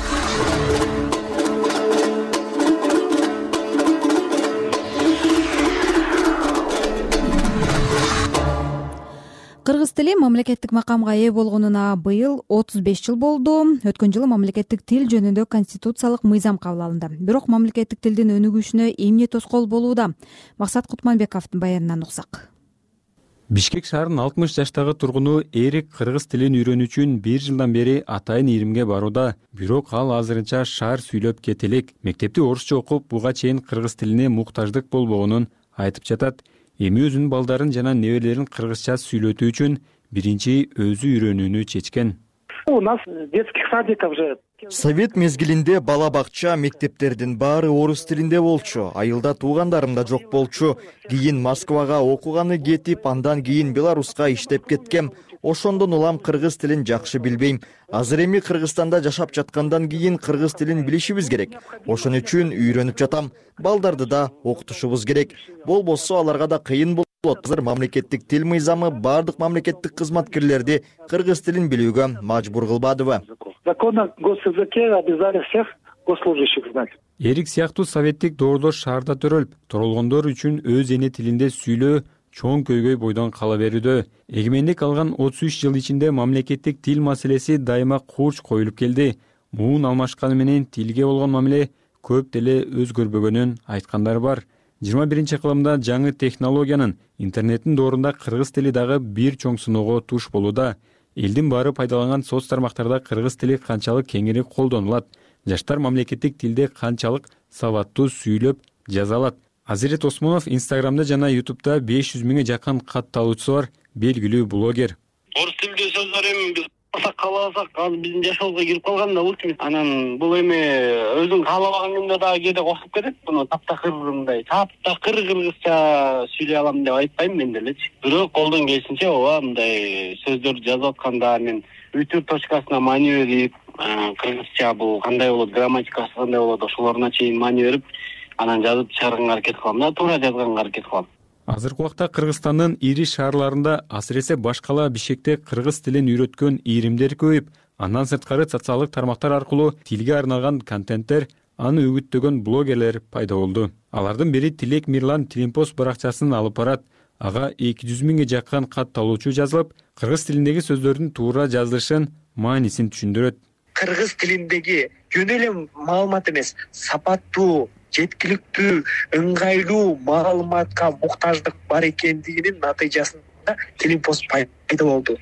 A: Кыргыз тили мамлекеттик макамга ээ болгонуна быйыл отуз беш жыл болду. Өткөн жылы мамлекеттик тил жөнүндө конституциялык мыйзам кабыл алынды. Бирок мамлекеттик тилдин өнүгүшүнө эмне тоскоол болууда? Максат Кутманбековдун баянынан уксак.
T: Бишкек шаарынын алтымыш жаштагы тургуну Эрик кыргыз тилин үйрөнүү үчүн бир жылдан бери атайын иримге барууда. Бирок ал азырынча шаар сүйлөп кете элек. Мектепти орусча окуп, буга чейин кыргыз тилине муктаждык болбогонун айтып жатат. Эми өзүнүн балдарын жана неберелерин кыргызча сүйлөтүү үчүн биринчи өзү үйрөнүүнү чечкен.
U: У нас детских садиков же.
V: Совет мезгилинде бала бакча, мектептердин баары орус тилинде болчу. Айылда туугандарым да жок болчу. Кийин Москвага окуганы кетип, андан кийин Беларуска иштеп кеткем. Ошондон улам кыргыз тилин жакшы билбейм. Азыр эми Кыргызстанда жашап жаткандан кийин кыргыз тилин билишибиз керек. Ошон үчүн үйрөнүп жатам. Балдарды да окутушубуз керек. Болбосо аларга да кыйын болот. Азыр мамлекеттик тил мыйзамы бардык мамлекеттик кызматкерлерди кыргыз тилин билүүгө мажбур кылбадыбы?
U: Закон о госязыке обязали всех госслужащих знать.
T: Эрик сыяктуу советтик доордор шаарда төрөлүп, турулгондор үчүн өз эне тилинде сүйлөө чоң көйгөй бойдон кала берүүдө. Эгемендик алган отуз үч жыл ичинде мамлекеттик тил маселеси дайыма курч коюлуп келди. Муун алмашканы менен тилге болгон мамиле көп деле өзгөрбөгөнүн айткандар бар. жыйырма биринчи кылымда жаңы технологиянын, интернеттин доорунда кыргыз тили дагы бир чоң сыноого туш болууда. Элдин баары пайдаланган соц тармактарда кыргыз тили канчалык кеңири колдонулат? Жаштар мамлекеттик тилде канчалык сабаттуу сүйлөп жаза алат? Азирет Осмонов Инстаграмда жана Ютубда беш жүз миңге жакын катталуучусу бар белгилүү блогер.
W: Орус тилде сөздөр эми биз кааласак азыр биздин жашообузга кирип калган да болчу. Анан бул эми өзүң каалабаган күндө дагы кээде кошуп кетет. Буну таптакыр мындай таптакыр кыргызча сүйлөй алам деп айтпайм мен делечи. Бирок колдон келишинче ооба мындай сөздөрдү жазып атканда мен үтүр точкасына маани берип, кыргызча бул кандай болот, грамматикасы кандай болот, ошолоруна чейин маани берип, анан жазып чыгарганга аракет кылам да, туура жазганга аракет кылам.
T: Азыркы убакта Кыргызстандын ири шаарларында, асыресе башкала Бишкекте кыргыз тилин үйрөткөн иримдер көбөйүп, андан сырткары социалдык тармактар аркылуу тилге арналган контенттер, аны үгүттөгөн блогерлер пайда болду. Алардын бири Тилек Мирлан Тилимпост баракчасын алып барат. Ага эки жүз миңге жакын катталуучу жазылып, кыргыз тилиндеги сөздөрдүн туура жазылышын, маанисин түшүндүрөт.
U: Кыргыз тилиндеги жөн эле маалымат эмес, сапаттуу, жеткиликтүү, ыңгайлуу маалыматка муктаждык бар экендигинин натыйжасында Тилимпост пайда болду.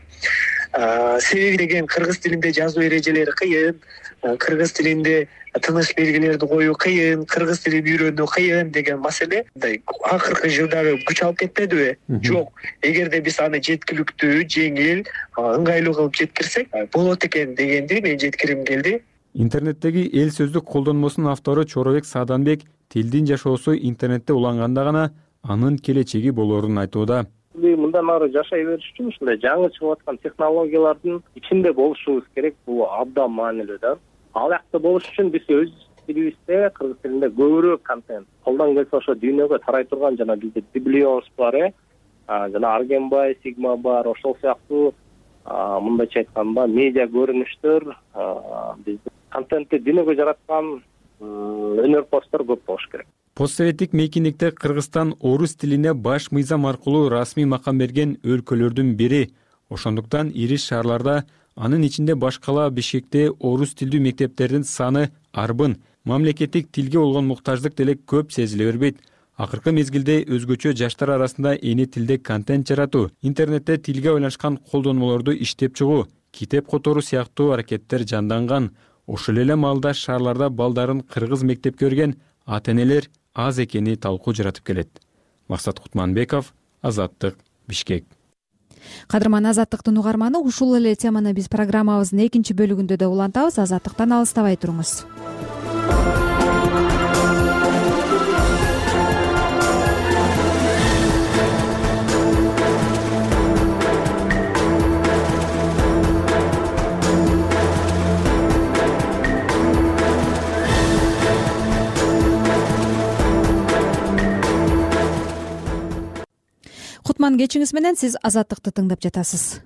U: Себеби деген кыргыз тилинде жазуу эрежелери кыйын, кыргыз тилинде тыныш белгилерди коюу кыйын, кыргыз тилин үйрөнүү кыйын деген маселе акыркы жылдары күч алып кетпедиби? Жок. Эгерде биз аны жеткиликтүү, жеңил, ыңгайлуу кылып жеткирсек болот экен дегенди мен жеткирим келди.
T: Интернеттеги эл сөздүк колдонмосунун автору Чоробек Сааданбек тилдин жашоосу интернетте уланганда гана анын келечеги болоорун айтууда.
U: Мындан ары жашай бериш үчүн ушундай жаңы чыгып аткан технологиялардын ичинде болушубуз керек. Бул абдан маанилүү да. Ал жакта болуш үчүн биз өз тилибизде, кыргыз тилинде көбүрөөк контент. Колдон келсе ошо дүйнөгө тарай турган жана бизде Библионс бар, э, жана Аргенбай, Сигма бар, ошол сыяктуу мындайча айтканда медиа көрүнүштөр, биздин контентти дүйнөгө жараткан өнөрпоздор көп болуш керек.
T: постсоветтик мейкиндикте Кыргызстан орус тилине баш мыйзам аркылуу расмий макам берген өлкөлөрдүн бири. Ошондуктан ири шаарларда, анын ичинде Башкала, Бишкекте орус тилдүү мектептердин саны арбын. Мамлекеттик тилге болгон муктаждык деле көп сезиле бербейт. Акыркы мезгилде өзгөчө жаштар арасында эне тилде контент жаратуу, интернетте тилге байланышкан колдонмолорду иштеп чыгуу, китеп которуу сыяктуу аракеттер жанданган. Ошол эле маалда шаарларда балдарын кыргыз мектепке берген ата-энелер аз экени талкуу жаратып келет. Максат Кутманбеков, Азаттык, Бишкек.
A: Кадырман, Азаттыктын угарманы, ушул эле теманы биз программабыздын экинчи бөлүгүндө да улантабыз. Азаттыктан алыстабай туруңуз. Кутман, кечиңиз менен сиз Азаттыкты тыңдап жатасыз.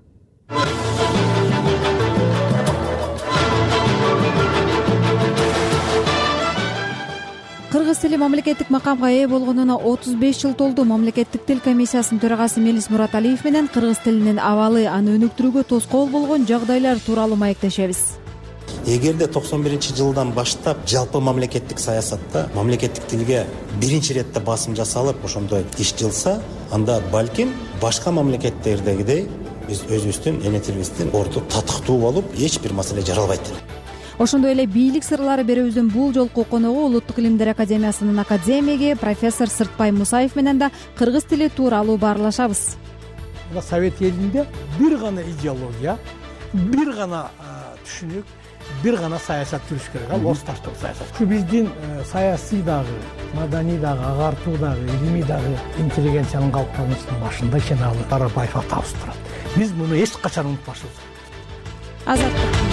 A: Кыргыз тили мамлекеттик макамга ээ болгонуна отуз беш жыл толду. Мамлекеттик тил комиссиясынын төрагасы Мелис Мураталиев менен кыргыз тилинин абалы, аны өнүктүрүүгө тоскоол болгон жагдайлар тууралуу маектешебиз.
B: Эгерде токсон биринчи жылдан баштап жалпы мамлекеттик саясатта мамлекеттик тилге биринчи иретте басым жасалып, ошондой иш жылса, анда балким башка мамлекеттердегидей биз өзүбүздүн эне тилибиздин орду татыктуу болуп, эч бир маселе жаралбайт.
A: Ошондой эле бийлик сырлары берүүбүздүн бул жолку коногу Улуттук илимдер академиясынын академиги профессор Сыртбай Мусаев менен да кыргыз тили тууралуу баарлашабыз.
E: Совет элинде бир гана идеология, бир гана түшүнүк, бир гана саясат жүрүш керек, ал орусташтык саясат. Ушу биздин саясий дагы, маданий дагы, агартуу дагы, илимий дагы интеллигенциянын калыптанышынын башында ишен ал Карабаев атабыз турат. Биз муну эч качан унутпашыбыз керек.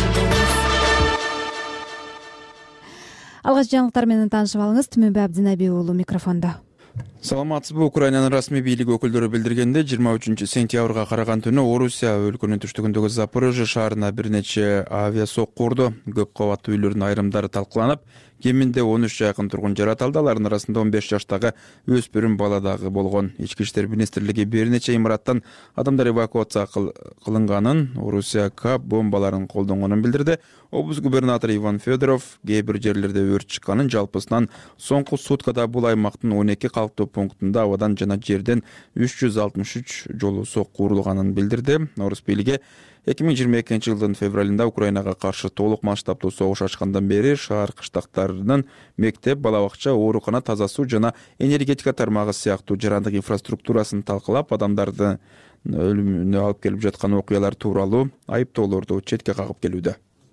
A: Алгач жаңылыктар менен таанышып алыңыз. Түмөнбай Абдинабий уулу микрофондо.
D: Саламатсызбы? Украинанын расмий бийлиги өкүлдөрү билдиргенде, жыйырма үчүнчү сентябрга караган түнү Орусия өлкөнүн түштүгүндөгү Запорожье шаарына бир нече авиа сокку урду. Көп кабаттуу үйлөрдүн айрымдары талкаланып, кеминде он үч жакын тургун жаратылды. Алардын арасында он беш жаштагы өспүрүм бала дагы болгон. Ички иштер министрлиги бир нече имараттан адамдар эвакуация кылынганын, Орусия КАП бомбаларын колдонгонун билдирди. Облус губернатору Иван Федоров кээ бир жерлерде өрт чыкканын, жалпысынан соңку суткада бул аймактын он эки калктуу пунктунда абадан жана жерден үч жүз алтымыш үч жолу сокку урулганын билдирди. Орус бийлиги эки миң жыйырма экинчи жылдын февралында Украинага каршы толук масштабтуу согуш ачкандан бери шаар кыштактарынын мектеп, бала бакча, оорукана, таза суу жана энергетика тармагы сыяктуу жарандык инфраструктурасын талкалап, адамдарды өлүмүнө алып келип жаткан окуялар тууралуу айыптоолорду четке кагып келүүдө.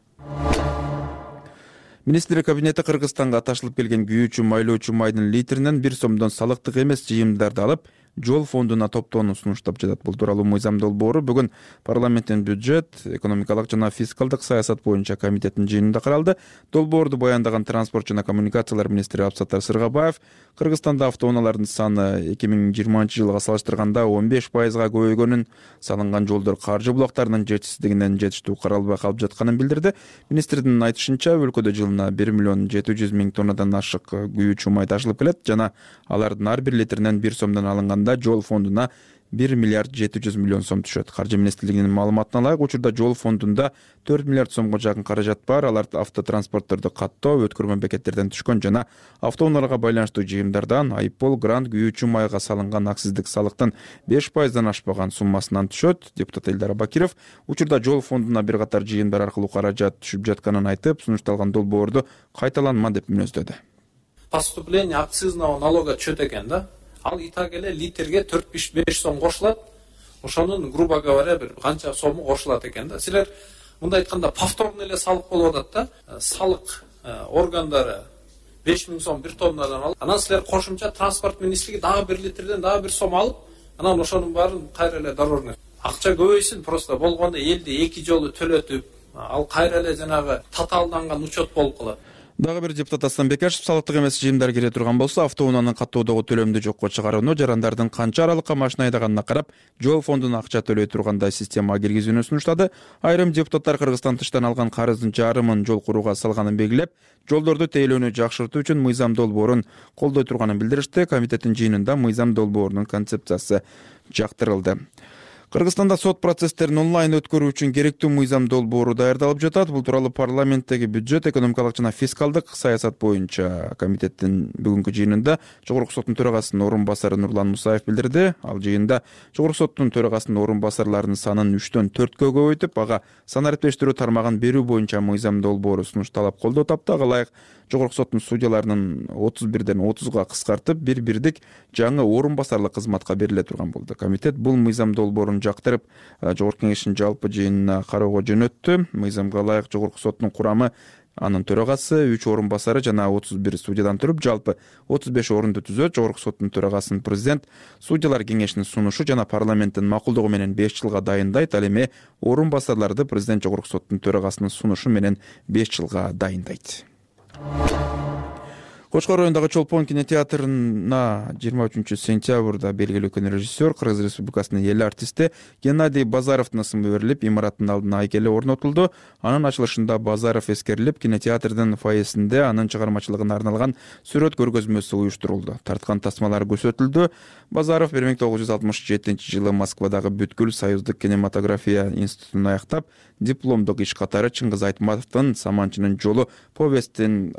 D: Министрлик кабинети Кыргызстанга ташылып келген күйүүчү майлоочу майдын литринен бир сомдон салыктык эмес жыйымдарды алып, жол фондуна топтоону сунуштап жатат. Бул тууралуу мыйзам долбоору бүгүн парламенттин бюджет, экономикалык жана фискалдык саясат боюнча комитеттин жыйынында каралды. Долбоорду баяндаган транспорт жана коммуникациялар министри Абсаттар Сыргабаев, Кыргызстанда автоунаалардын саны эки миң жыйырманчы жылга салыштырганда он беш пайызга көбөйгөнүн, салынган жолдор каржы булактарынын жетишсиздигинен жетиштүү каралбай калып жатканын билдирди. Министрдин айтышынча, өлкөдө жылына бир миллион жети жүз миң тоннадан ашык күйүүчү май ташылып келет жана алардын ар бир литринен бир сомдон алынган жол фондуна бир миллиард жети жүз миллион сом түшөт. Каржы министрлигинин маалыматына ылайык, учурда жол фондунда төрт миллиард сомго жакын каражат бар. Алар автотранспортторду каттоо, өткөрмө бекеттерден түшкөн жана автоунааларга байланыштуу жыйымдардан, айыппол, грант, күйүүчү майга салынган акциздик салыктын беш пайыздан ашпаган суммасынан түшөт. Депутат Элдар Бакиров учурда жол фондуна бир катар жыйындар аркылуу каражат түшүп жатканын айтып, сунушталган долбоорду кайталанма деп мүнөздөдү.
G: Поступление акцизного налога чөт экен да. Ал итак эле литрге төрт беш сом кошулат. Ошонун, грубо говоря, бир канча сому кошулат экен да. Силер мындай айтканда повторный эле салык болуп атат да. Салык органдары беш миң сом бир тоннадан алып, анан силер кошумча транспорт министрлиги дагы бир литрден дагы бир сом алып, анан ошонун баарын кайра эле дорожный акча көбөйсүн, просто болгондо элди эки жолу төлөтүп, ал кайра эле жанагы татаалданган учет болуп калат.
D: Дагы бир депутат Аслан Бекашев салыктык эмес жыйымдар кире турган болсо, автоунаанын каттоодогу төлөмдү жокко чыгарууну, жарандардын канча аралыкка машина айдаганына карап, жол фондуна акча төлөй тургандай система киргизүүнү сунуштады. Айрым депутаттар Кыргызстан тыштан алган карыздын жарымын жол курууга салганын белгилеп, жолдорду тейлөөнү жакшыртуу үчүн мыйзам долбоорун колдой турганын билдиришти. Комитеттин жыйынында мыйзам долбоорунун концепциясы жактырылды. Кыргызстанда сот процесстерин онлайн өткөрүү үчүн керектүү мыйзам долбоору даярдалып жатат. Бул тууралуу парламенттеги бюджет, экономикалык жана фискалдык саясат боюнча комитеттин бүгүнкү жыйынында Жогорку соттун төрагасынын орун басары Нурлан Мусаев билдирди. Ал жыйында Жогорку соттун төрагасынын орун басарларынын санын үчтөн төрткө көбөйтүп, ага санариптештирүү тармагын берүү боюнча мыйзам долбоору сунушталып колдоо тапты. Ага ылайык Жогорку соттун судьяларынын отуз бирден отузга кыскартып, бир бирдик жаңы орун басарлык кызматка бериле турган болду. Комитет бул мыйзам долбоорун жактырып, Жогорку кеңештин жалпы жыйынына кароого жөнөттү. Мыйзамга ылайык Жогорку соттун курамы анын төрагасы, үч орун басары жана отуз бир судьядан туруп, жалпы отуз беш орунду түзөт. Жогорку соттун төрагасынын президент судьялар кеңешинин сунушу жана парламенттин макулдугу менен беш жылга дайындайт. Ал эми орун басарларды президент Жогорку соттун төрагасынын сунушу менен беш жылга дайындайт. Кочкор районундагы Чолпон кинотеатрына жыйырма үчүнчү сентябрда белгилүү кинорежиссер, Кыргыз Республикасынын эл артисти Геннадий Базаровдун ысымы берилип, имараттын алдына айкели орнотулду. Анын ачылышында Базаров эскерилип, кинотеатрдын фойесинде анын чыгармачылыгына арналган сүрөт көргөзмөсү уюштурулду. Тарткан тасмалар көрсөтүлдү. Базаров бир миң тогуз жүз алтымыш жетинчи жылы Москвадагы бүткүл Союздук кинематография институтун аяктап, дипломдук иш катары Чыңгыз Айтматовдун Саманчынын жолу повесттин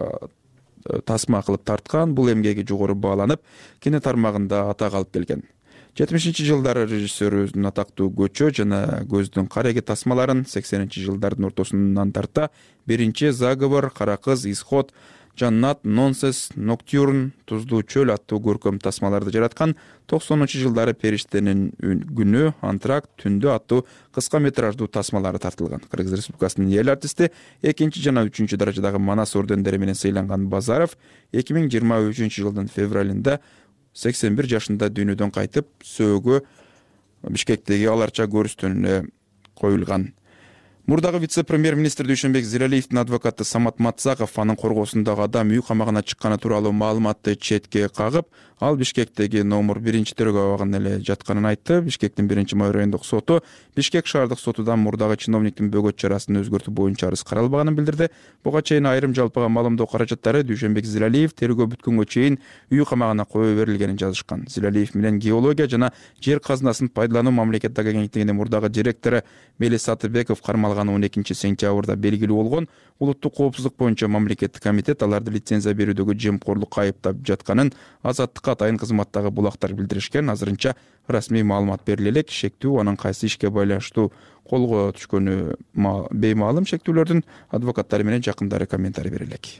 D: тасма кылып тарткан. Бул эмгеги жогору бааланып, кино тармагында атак алып келген. жетимишинчи жылдары режиссер өзүнүн атактуу Көчө жана Көздүн кареги тасмаларын, сексенинчи жылдардын ортосунан тарта Биринчи заговор, Кара кыз, Исход, Жаннат, Нонсес, Ноктюрн, Туздуу чөл аттуу көркөм тасмаларды жараткан. токсонунчу жылдары Периштенин күнү, Антракт, Түндү аттуу кыска метраждуу тасмалары тартылган. Кыргыз Республикасынын эл артисти экинчи жана үчүнчү даражадагы Манас ордендери менен сыйланган Базаров эки миң жыйырма үчүнчү жылдын февралында сексен бир жашында дүйнөдөн кайтып, сөөгү Бишкектеги Аларча көрүстөнүнө коюлган. Мурдагы вице-премьер-министр Дүйшөнбек Зиралиевдин адвокаты Самат Матсаков анын коргоосундагы адам үй камагына чыкканы тууралуу маалыматты четке кагып, ал Бишкектеги номер биринчи төрөгө абагында эле жатканын айтты. Бишкектин биринчи май райондук соту Бишкек шаардык сотудан мурдагы чиновниктин бөгөт чарасын өзгөртүү боюнча арыз каралбаганын билдирди. Буга чейин айрым жалпыга маалымдоо каражаттары Дүйшөнбек Зиралиев тергөө бүткөнгө чейин үй камагына кое берилгенин жазышкан. Зиралиев менен геология жана жер казынасын пайдалануу мамлекеттик агенттигинин мурдагы директору Мелис Сатыбеков кармалган он экинчи сентябрда белгилүү болгон. Улуттук коопсуздук боюнча мамлекеттик комитет аларды лицензия берүүдөгү жемкорлукка айыптап жатканын Азаттыкка атайын кызматтагы булактар билдиришкен. Азырынча расмий маалымат бериле элек. Шектүү анын кайсы ишке байланыштуу колго түшкөнү беймаалым. Шектүүлөрдүн адвокаттары менен жакындары комментарий бере элек.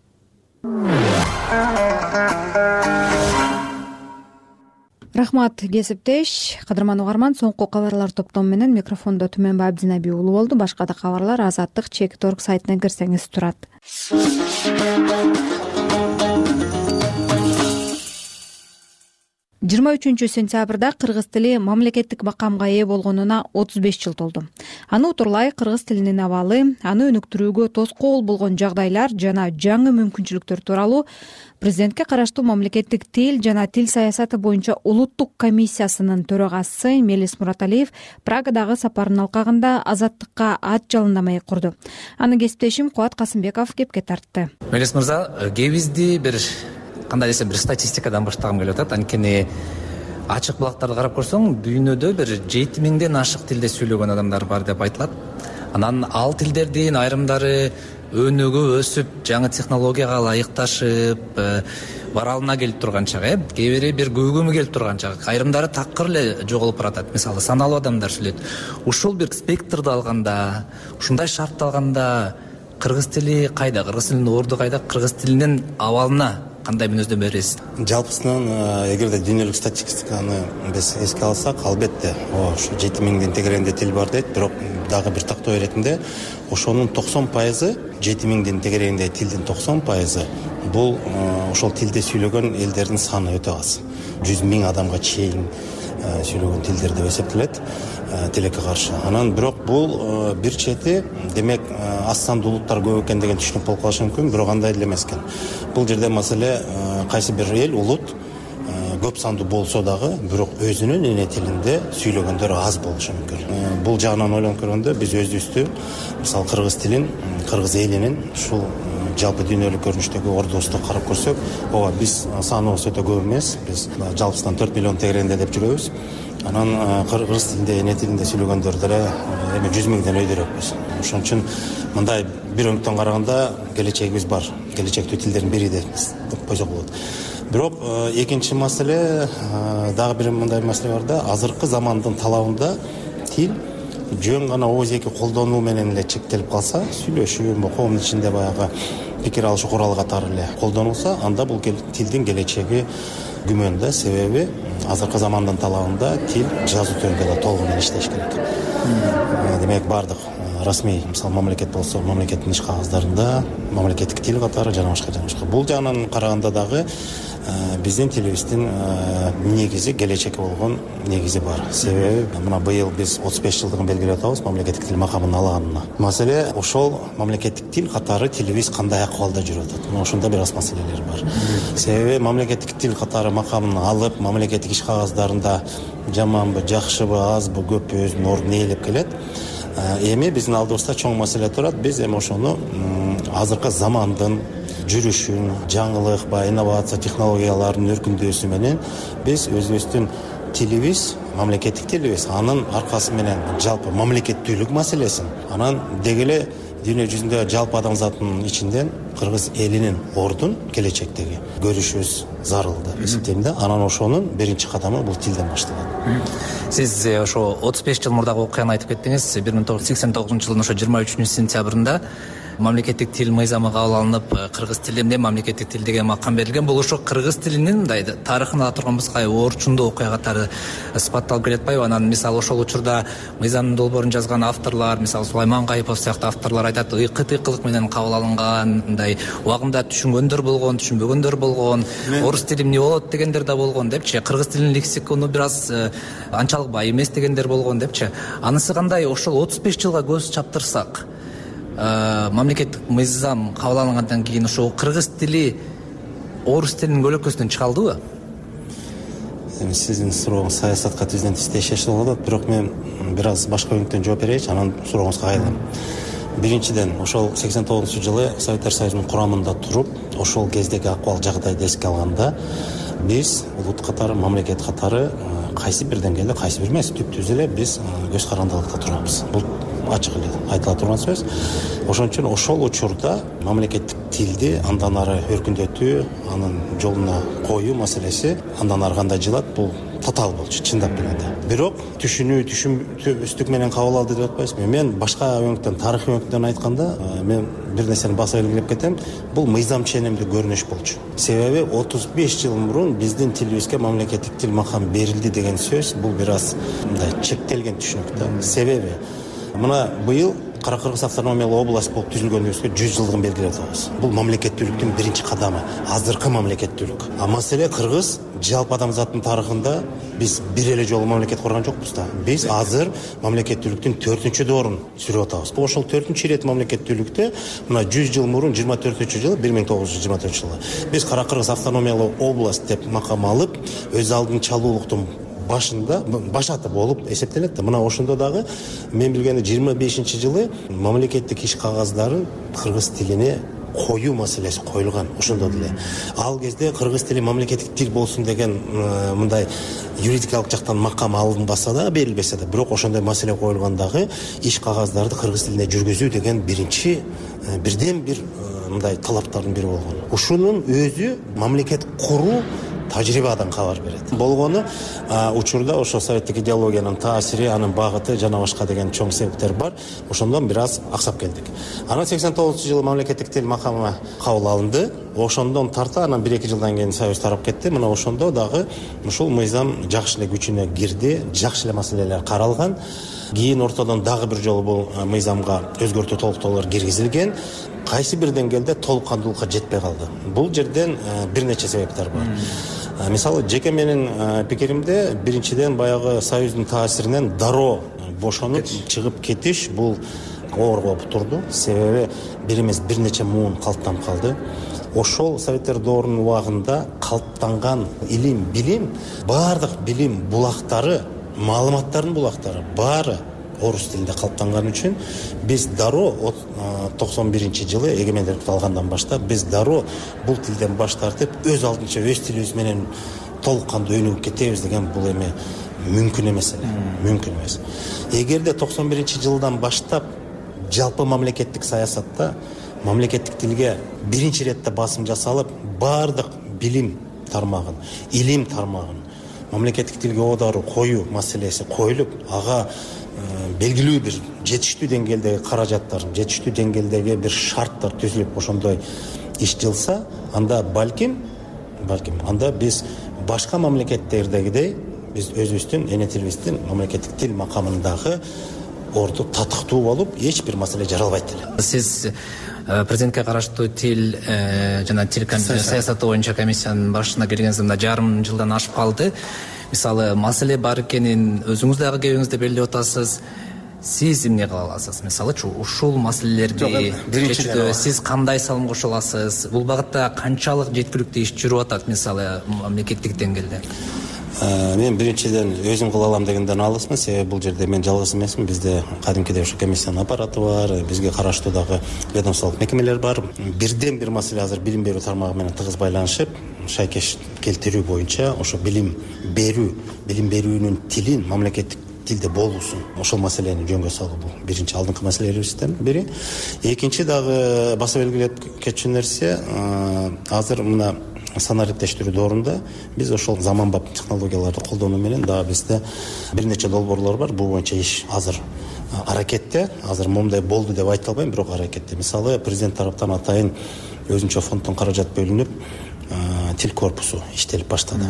A: Рахмат кесиптеш. Кадырман угарман, соңку кабарлар топтому менен микрофондо Түмөнбай Абдинаби уулу болду. Башка да кабарлар Азаттык чек точка орг сайтына кирсеңиз турат. жыйырма үчүнчү сентябрда кыргыз тили мамлекеттик макамга ээ болгонуна отуз беш жыл толду. Аны утурлай кыргыз тилинин абалы, аны өнүктүрүүгө тоскоол болгон жагдайлар жана жаңы мүмкүнчүлүктөр тууралуу президентке караштуу мамлекеттик тил жана тил саясаты боюнча улуттук комиссиясынын төрагасы Мелис Мураталиев Прагадагы сапарынын алкагында Азаттыкка ат жалындама курду. Аны кесиптешим Кубат Касымбеков кепке тартты.
O: Мелис мырза, кебизди бир кандай десе бир статистикадан баштагым келип атат. Анткени ачык булактарды карап көрсөң, дүйнөдө бир жети миңден ашык тилде сүйлөгөн адамдар бар деп айтылат. Анан ал тилдердин айрымдары өнүгүп, өсүп, жаңы технологияга ылайыкташып, баралына келип турган чак, э, кээ бири бир көйгөмү келип турган чак, айрымдары такыр эле жоголуп баратат. Мисалы, саналуу адамдар сүйлөйт. Ушул бир спектрди алганда, ушундай шартты алганда, кыргыз тили кайда, кыргыз тилинин орду кайда, кыргыз тилинин абалына кандай мүнөздөмө бересиз?
B: Жалпысынан эгерде дүйнөлүк статистиканы биз эске алсак, албетте ошо жети миңдин тегерегинде тил бар дейт, бирок дагы бир тактоо иретинде ошонун токсон пайызы, жети миңдин тегерегинде тилдин токсон пайызы бул ошол тилде сүйлөгөн элдердин саны өтө аз. жүз миң адамга чейин сүйлөгөн тилдер деп эсептелет тилекке каршы. Анан бирок бул бир чети демек аз сандуу улуттар көп экен деген түшүнүк болуп калышы мүмкүн, бирок андай эле эмес экен. Бул жерде маселе кайсы бир эл, улут көп сандуу болсо дагы, бирок өзүнүн эне тилинде сүйлөгөндөр аз болушу мүмкүн. Бул жагынан ойлонуп көргөндө биз өзүбүздү, мисалы кыргыз тилин, кыргыз элинин ушул жалпы дүйнөлүк көрүнүштөгү ордубузду карап көрсөк, ооба биз саныбыз өтө көп эмес, биз жалпысынан төрт миллион тегеренде деп жүрөбүз. Анан кыргыз тилинде, эне тилинде сүйлөгөндөр деле эми жүз миңден өйдөрөкпүз. Ошон үчүн мындай бир өңүктөн караганда келечегибиз бар. Келечектүү тилдердин бири деп койсок болот. Бирок экинчи маселе, дагы бир мындай маселе бар да, азыркы замандын талабында тил жөн гана ооз-эки колдонуу менен эле чектелип калса, сүйлөшүү, коомдун ичинде баягы пикир алышуу куралы катары эле колдонулса, анда бул тилдин келечеги күмөн да. Себеби азыркы замандын талабында тил жазуу түрүндө да толугу менен иштеш керек. Демек бардык расмий, мисалы мамлекет болсо, мамлекеттин иш кагаздарында мамлекеттик тил катары жана башка жана башка. Бул жагынан караганда дагы биздин тилибиздин негизи, келечекке болгон негизи бар. Себеби мына быйыл биз отуз беш жылдыгын белгилеп атабыз мамлекеттик тил макамын алганына. Маселе ошол мамлекеттик тил катары тилибиз кандай акыбалда жүрүп атат. Мына ошондо бир аз маселелер бар. Себеби мамлекеттик тил катары макамын алып, мамлекеттик иш кагаздарында жаманбы, жакшыбы, азбы, көппү өзүнүн ордун ээлеп келет. Эми биздин алдыбызда чоң маселе турат. Биз эми ошону азыркы замандын жүрүшүн, жаңылык, баягы инновация технологиялардын өркүндөсү менен биз өзүбүздүн тилибиз, мамлекеттик тилибиз, анын аркасы менен жалпы мамлекеттүүлүк маселесин, анан деги эле дүйнө жүзүндө жалпы адамзаттын ичинде кыргыз элинин ордун келечектеги көрүшүбүз зарыл деп эсептейм да. Анан ошонун биринчи кадамы бул тилден башталат.
O: Сиз ошо отуз беш жыл мурдагы окуяны айтып кеттиңиз. бир миң тогуз жүз сексен тогузунчу жылдын ошо жыйырма үчүнчү сентябрында мамлекеттик тил мыйзамы кабыл алынып, кыргыз тилинде мамлекеттик тил деген макам берилген. Бул ошо кыргыз тилинин мындай тарыхын ала турганбызга орчундуу окуя катары сыпатталып келе атпайбы? Анан мисалы ошол учурда мыйзамдын долбоорун жазган авторлор, мисалы Сулайман Кайыпов сыяктуу авторлор айтат, ыкы-тыкылык менен кабыл алынган, мындай убагында түшүнгөндөр болгон, түшүнбөгөндөр болгон, орус тили эмне болот дегендер да болгон депчи, кыргыз тилинин лексикону бир аз анчалык бай эмес дегендер болгон депчи. Анысы кандай? Ошол отуз беш жылга көз чаптырсак, мамлекеттик мыйзам кабыл алынгандан кийин ошо кыргыз тили орус тилинин көлөкөсүнөн чыга алдыбы?
B: Эми сиздин сурооңуз саясатка түздөн тиз тиешеси болуп атат, бирок мен бир аз башка өңүттөн жооп берейинчи, анан сурооңузга кайрылам. Биринчиден, ошол сексен тогузунчу жылы Советтер Союзунун курамында туруп, ошол кездеги акыбал жагдайды эске алганда, биз улут катары, мамлекет катары кайсы бир деңгээлде, кайсы бир эмес, түптүз эле биз көз карандылыкта турабыз. Бул ачык эле айтыла турган сөз. Ошон үчүн ошол учурда мамлекеттик тилди андан ары өркүндөтүү, анын жолуна коюу маселеси андан ары кандай жылат, бул татаал болчу, чындап келгенде. Бирок түшүнүү, түшүнбөстүк менен кабыл алды деп атпайсызбы? Мен башка өңүктөн, тарыхый өңүктөн айтканда, мен бир нерсени баса белгилеп кетем. Бул мыйзам ченемдүү көрүнүш болчу. Себеби отуз беш жыл мурун биздин тилибизге мамлекеттик тил макамы берилди деген сөз, бул бир аз мындай чектелген түшүнүк да. Себеби мына быйыл Кара-Кыргыз автономиялык область болуп түзүлгөнүбүзгө жүз жылдыгын белгилеп атабыз. Бул мамлекеттүүлүктүн биринчи кадамы, азыркы мамлекеттүүлүк. А маселе кыргыз жалпы адамзаттын тарыхында биз бир эле жолу мамлекет курган жокпуз да. Биз азыр мамлекеттүүлүктүн төртүнчү доорун сүрүп атабыз. Ошол төртүнчү ирет мамлекеттүүлүктө мына жүз жыл мурун жыйырма төртүнчү жылы бир миң тогуз жүз жыйырма төртүнчү жылы биз Кара-Кыргыз автономиялык область деп макам алып, өз алдын чалуулуктун башында башаты болуп эсептелет да. Мына ошондо дагы мен билгенде жыйырма бешинчи жылы мамлекеттик иш кагаздарын кыргыз тилине коюу маселеси коюлган. Ошондо деле ал кезде кыргыз тили мамлекеттик тил болсун деген мындай юридикалык жактан макам алынбаса да, берилбесе да, бирок ошондой маселе коюлгандагы иш кагаздарды кыргыз тилине жүргүзүү деген биринчи бирден бир мындай талаптардын бири болгон. Ушунун өзү мамлекет куруу тажрыйбадан кабар берет. Болгону учурда ошо советтик идеологиянын таасири, анын багыты жана башка деген чоң себептер бар. Ошондон бир аз аксап келдик. Анан сексен тогузунчу жылы мамлекеттик тил макамы кабыл алынды. Ошондон тарта анан бир эки жылдан кийин союз тарап кетти. Мына ошондо дагы ушул мыйзам жакшы эле күчүнө кирди, жакшы эле маселелер каралган. Кийин ортодон дагы бир жолу бул мыйзамга өзгөртүү толуктоолор киргизилген. Кайсы бир деңгээлде толук кандуулукка жетпей калды. Бул жерден бир нече себептер бар. мисалы жеке менин пикиримде биринчиден баягы союздун таасиринен дароо бошонуп чыгып кетиш бул оор болуп турду. Себеби бир эмес бир нече муун калыптанып калды. Ошол советтер доорунун убагында калыптанган илим, билим, баардык билим булактары, маалыматтардын булактары баары орус тилинде калыптанган үчүн биз дароо токсон биринчи жылы эгемендүүлүктү алгандан баштап биз дароо бул тилден баш тартып өз алдынча өз тилибиз менен толук кандуу өнүгүп кетебиз деген бул эми мүмкүн эмес эле. Мүмкүн эмес. Эгерде токсон биринчи жылдан баштап жалпы мамлекеттик саясатта мамлекеттик тилге биринчи иретте басым жасалып, баардык билим тармагын, илим тармагын мамлекеттик тилге оодаруу коюу маселеси коюлуп, ага белгилүү бир жетиштүү деңгээлдеги каражаттар, жетиштүү деңгээлдеги бир шарттар түзүлүп ошондой иш жылса, анда балким, балким анда биз башка мамлекеттердегидей биз өзүбүздүн эне тилибиздин мамлекеттик тил макамындагы орду татыктуу болуп, эч бир маселе жаралбайт эле.
O: Сиз президентке караштуу тил жана тил саясаты боюнча комиссиянын башына келгениңизде мына жарым жылдан ашып калды. Мисалы, маселе бар экенин өзүңүз дагы кебиңизде белгилеп атасыз. Сиз эмне кыла аласыз? Мисалы, ушул маселелерди чечүүдө сиз кандай салым кошо аласыз? Бул багытта канчалык жеткиликтүү иш жүрүп атат, мисалы, мамлекеттик деңгээлде?
B: Мен биринчиден өзүм кыла алам дегенден алысмын. Себеби бул жерде мен жалгыз эмесмин. Бизде кадимкидей ушу комиссиянын аппараты бар, бизге караштуу дагы ведомстволук мекемелер бар. Бирден бир маселе азыр билим берүү тармагы менен тыгыз байланышып, шайкеш келтирүү боюнча ошо билим берүү, билим берүүнүн тилин мамлекеттик тилде болуусун, ошол маселени жөнгө салуу бул биринчи алдыңкы маселелерибизден бири. Экинчи дагы баса белгилеп кетчү нерсе, азыр мына санаа ириттештирүү доорунда биз ошол заманбап технологияларды колдонуу менен дагы бизде бир нече долбоорлор бар. Бул боюнча иш азыр аракетте, азыр момундай болду деп айта албайм, бирок аракетте. Мисалы, президент тараптан атайын өзүнчө фонддон каражат бөлүнүп, тил корпусу иштелип баштады.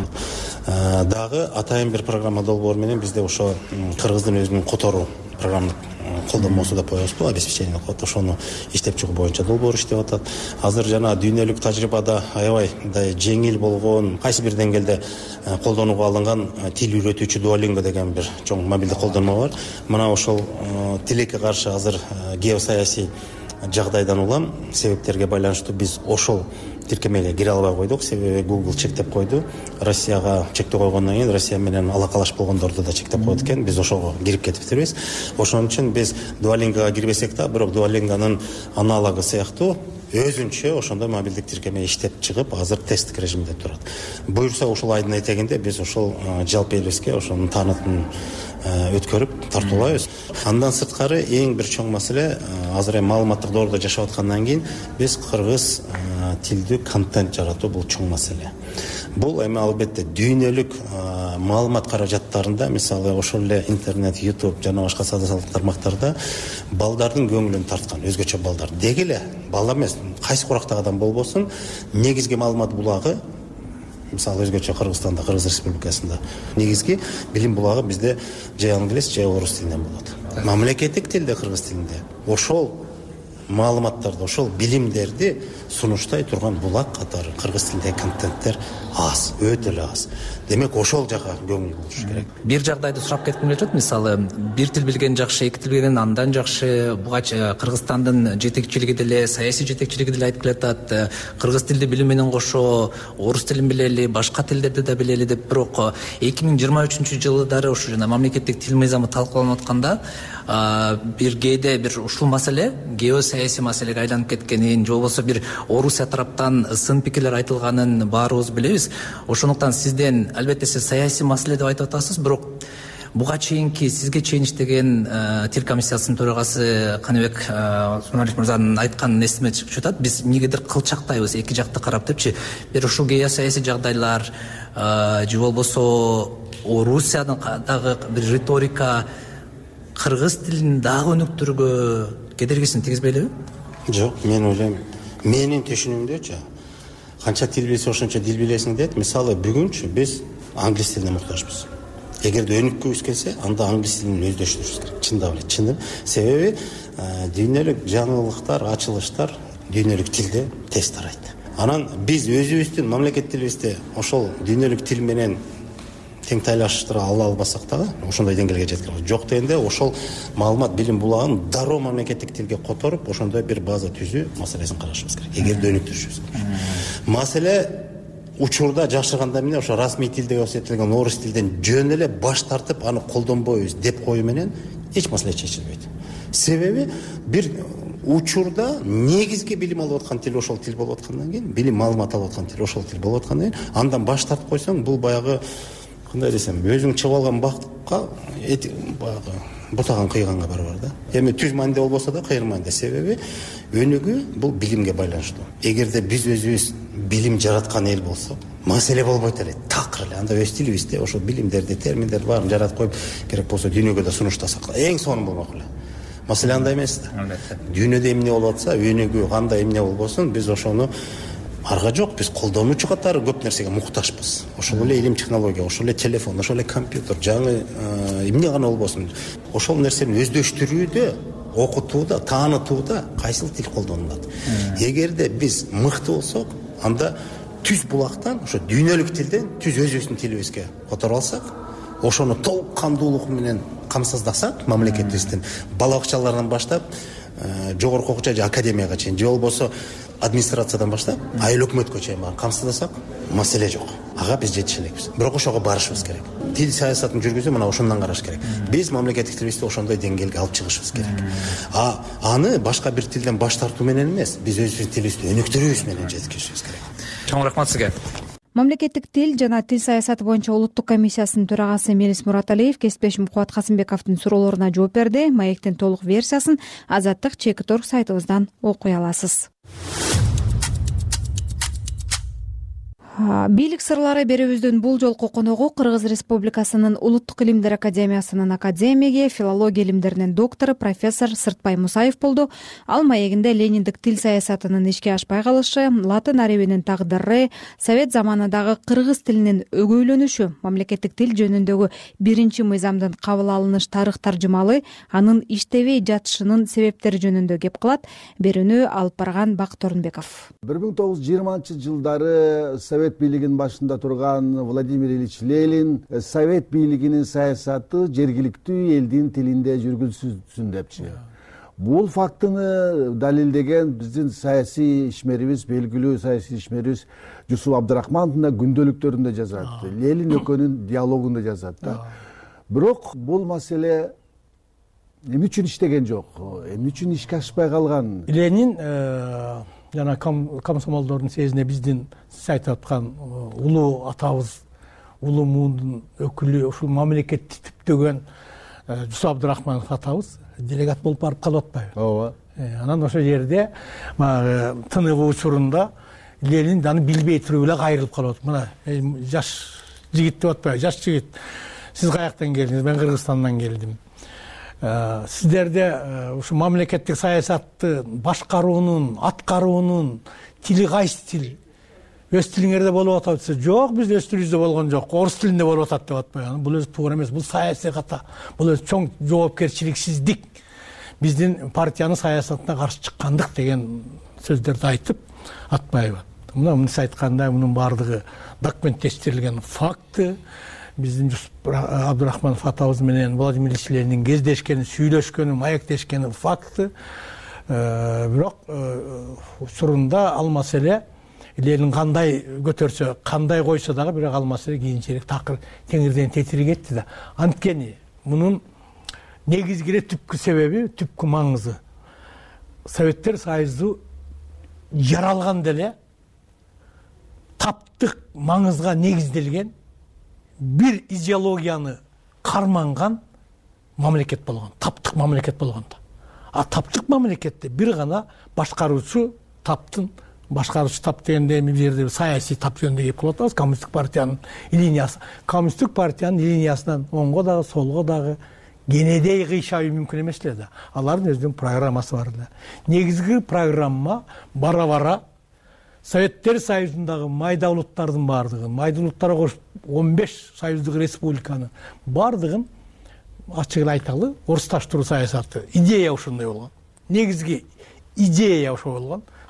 B: Дагы атайын бир программа долбоор менен бизде ошо кыргыздын өзүнүн которуу программалык колдонмосу деп коебузбу, обеспечение кылып ошону иштеп чыгуу боюнча долбоор иштеп атат. Азыр жана дүйнөлүк тажрыйбада аябай мындай жеңил болгон, кайсы бир деңгээлде колдонууга алынган тил үйрөтүүчү Duolingo деген бир чоң мобилдик колдонма бар. Мына ошол тилекке каршы азыр геосаясий жагдайдан улам себептерге байланыштуу биз ошол тиркемеге кире албай койдук. Себеби Google чектеп койду. Россияга чектөө койгондон кийин Россия менен алакалаш болгондорду да чектеп койот экен. Биз ошого кирип кетиптирбиз. Ошон үчүн биз Duolingoга кирбесек да, бирок Duolingo'нун аналогу сыяктуу өзүнчө ошондой мобилдик тиркеме иштеп чыгып, азыр тесттик режимде турат. Буюрса ушул айдын этегинде биз ошол жалпы элибизге ошонун таанытын өткөрүп тартуулайбыз. Андан сырткары эң бир чоң маселе, азыр эми маалыматтык доордо жашап аткандан кийин биз кыргыз тилдүү контент жаратуу бул чоң маселе. Бул эми албетте дүйнөлүк маалымат каражаттарында, мисалы ошол эле интернет, YouTube жана башка социалдык тармактарда балдардын көңүлүн тарткан, өзгөчө балдар. Деги эле балдар эмес, кайсы курактагы адам болбосун, негизги маалымат булагы, мисалы өзгөчө Кыргызстанда, Кыргыз Республикасында негизги билим булагы бизде же англис, же орус тилинен болот. Мамлекеттик тилде, кыргыз тилинде ошол маалыматтарды, ошол билимдерди сунуштай турган булак катары кыргыз тилиндеги контенттер аз, өтө эле аз. Демек ошол жака көңүл бурулуш керек.
O: Бир жагдайды сурап кетким келип жатат. Мисалы, бир тил билген жакшы, эки тил билген андан жакшы. Бугач Кыргызстандын жетекчилиги деле, саясий жетекчилиги деле айтып келатат. Кыргыз тилди билим менен кошо, орус тилин билели, башка тилдерди да билели деп. Бирок эки миң жыйырма үчүнчү жылдары ушу жана мамлекеттик тил мыйзамы талкууланып атканда, бир кээде бир ушул маселе геосаясий маселеге айланып кеткенин, же болбосо бир Орусия тараптан сын пикирлер айтылганын баарыбыз билебиз. Ошондуктан сизден, албетте сиз саясий маселе деп айтып атасыз, бирок буга чейинки сизге чейин иштеген тил комиссиясынын төрагасы Каныбек Сунарбек мырзанын айтканын эсиме чыгып жатат. Биз эмнегедир кылчактайбыз, эки жакты карап депчи. Бир ушул геосаясий жагдайлар, же болбосо Орусиядагы бир риторика кыргыз тилин дагы өнүктүрүүгө кедергисин тийгизбей элеби?
B: Жок, мен ойлойм, менин түшүнүмдөчү, канча тил билсе ошончо дил билесиң дейт. Мисалы, бүгүнчү биз англис тилине муктажбыз. Эгерде өнүккүбүз келсе, анда англис тилин өздөштүрүбүз керек. Чындап эле, чын. Себеби дүйнөлүк жаңылыктар, ачылыштар дүйнөлүк тилде тез тарайт. Анан биз өзүбүздүн мамлекет тилибизди ошол дүйнөлүк тил менен тең тайлаштыра ала албасак дагы ошондой деңгээлге жеткире жок дегенде ошол маалымат билим булагын дароо мамлекеттик тилге которуп ошондой бир база түзүү маселесин карашыбыз керек, эгерде өнүктүрүшүбүз керек. Маселе учурда жашырганда эмне ошо расмий тилде көрсөтүлгөн орус тилден жөн эле баш тартып аны колдонбойбуз деп коюу менен эч маселе чечилбейт. Себеби бир учурда негизги билим алып аткан тил ошол тил болуп аткандан кийин, билим маалымат алып аткан тил ошол тил болуп аткандан кийин, андан баш тартып койсоң, бул баягы кандай десем, өзүң чыгып алган бакка баягы бутаган кыйганга барабар да. Эми түз маанилде болбосо да кыйырмайында, себеби өнүгүү бул билимге байланыштуу. Эгерде биз өзүбүз билим жараткан эл болсок, маселе болбойт эле, такыр эле. Анда өз тилибизде ошо билимдерди, терминдерди баарын жаратып коюп, керек болсо дүйнөгө да сунуштасак, эң сонун болмок эле. Маселе андай эмес да. Дүйнөдө эмне болуп атса, өнүгүү кандай эмне болбосун, биз ошону арга жок, биз колдонуучу катары көп нерсеге муктажбыз. Ошол эле илим технология, ошол эле телефон, ошол эле компьютер, жаңы эмне гана болбосун, ошол нерсени өздөштүрүүдө, окутууда, таанытууда кайсыл тил колдонулат. Эгерде биз мыкты болсок, анда түз булактан, ошо дүйнөлүк тилден түз өзүбүздүн тилибизге которуп алсак, ошону толук кандуулук менен камсыздасак, мамлекетибиздин бала бакчаларынан баштап, жогорку окуучу академияга чейин, же болбосо администрациядан баштап айыл өкмөткө чейин камсыздасак, маселе жок. Ага биз жетише элекпиз. Бирок ошого барышыбыз керек. Тил саясатын жүргүзүү мына ошондон караш керек. Биз мамлекеттик тилибизди ошондой деңгээлге алып чыгышыбыз керек. А аны башка бир тилден баш тартуу менен эмес, биз өзүбүздүн тилибизди өнүктүрүүбүз менен жеткиришибиз керек.
O: Чоң рахмат сизге.
A: Мамлекеттик тил жана тил саясаты боюнча улуттук комиссиясынын төрагасы Мелис Мураталиев кесиптешим Кубат Касымбековдун суроолоруна жооп берди. Маектин толук версиясын Азаттык чекит точка орг сайтыбыздан окуй аласыз. Бийлик сырлары берүүбүздүн бул жолку коногу Кыргыз Республикасынын Улуттук илимдер академиясынын академиги, филология илимдеринин доктору профессор Сыртбай Мусаев болду. Ал маегинде лениндик тил саясатынын ишке ашпай калышы, латын арабинин тагдыры, совет заманындагы кыргыз тилинин өгөйлөнүшү, мамлекеттик тил жөнүндөгү биринчи мыйзамдын кабыл алыныш тарых таржымалы, анын иштебей жатышынын себептери жөнүндө кеп кылат. Берүүнү алып барган Бакыт Орунбеков.
C: бир миң тогуз жүз жыйырманчы жылдары совет бийлигинин башында турган Владимир Ильич Ленин совет бийлигинин саясаты жергиликтүү элдин тилинде жүргүзүлсүн депчи. Бул фактыны далилдеген биздин саясий ишмерибиз, белгилүү саясий ишмерибиз Жусуп Абдырахмановдун да күндөлүктөрүндө жазат, Ленин экөөнүн диалогунда жазат да. Бирок бул маселе эмне үчүн иштеген жок, эмне үчүн ишке ашпай калган?
E: Ленин жана комсомолдордун сезине биздин сиз айтып аткан улуу атабыз, улуу муундун өкүлү, ушул мамлекетти типтөгөн Жусуп Абдырахманов атабыз делегат болуп барып калып атпайбы? Ооба. Анан ошол жерде тыныгуу учурунда Ленин аны билбей туруп эле кайрылып калып атат. Мына жаш жигит деп атпайбы? Жаш жигит. Сиз каяктан келдиңиз? Мен Кыргызстандан келдим. Сиздерде ушу мамлекеттик саясатты башкаруунун, аткаруунун тили кайсы тил? Өз тилиңерде болуп атат десе, жок, биз өз тилибизде болгон жок, орус тилинде болуп атат деп атпайбы? Бул өзү туура эмес, бул саясий ката, бул өзү чоң жоопкерчиликсиздик. Биздин партиянын саясатына каршы чыккандык деген сөздөрдү айтып атпайбы? Мына муну айтканда мунун баардыгы документтештирилген факты. Биздин Жусуп Абдырахманов атабыз менен Владимир Ильич Ленин кездешкени, сүйлөшкөнү, маектешкени факты. Бирок учурунда ал маселе Ленин кандай көтөрсө, кандай койсо дагы бирок ал маселе кийинчерээк такыр теңирден тетири кетти да. Анткени мунун негизги эле түпкү себеби, түпкү маңызы Советтер Союзу жаралганда эле таптык маңызга негизделген бир идеологияны карманган мамлекет болгон, таптык мамлекет болгондо. А таптык мамлекетте бир гана башкаруучу таптын, башкаруучу тап дегенде эми бул жерде саясий тап жөнүндө кеп калып атабыз, коммунисттик партиянын линиясы. Коммунисттик партиянын линиясынан оңго дагы, солго дагы кенедей кыйшабый мүмкүн эмес эле да. Алардын өзүнүн программасы бар эле. Негизги программа бара-бара Советтер Союзундагы майда улуттардын бардыгын, майда улуттарга кошуп он беш союздук республиканын бардыгын ачык эле айталы, орусташтыруу саясаты, идея ошондой болгон. Негизги идея ошо болгон.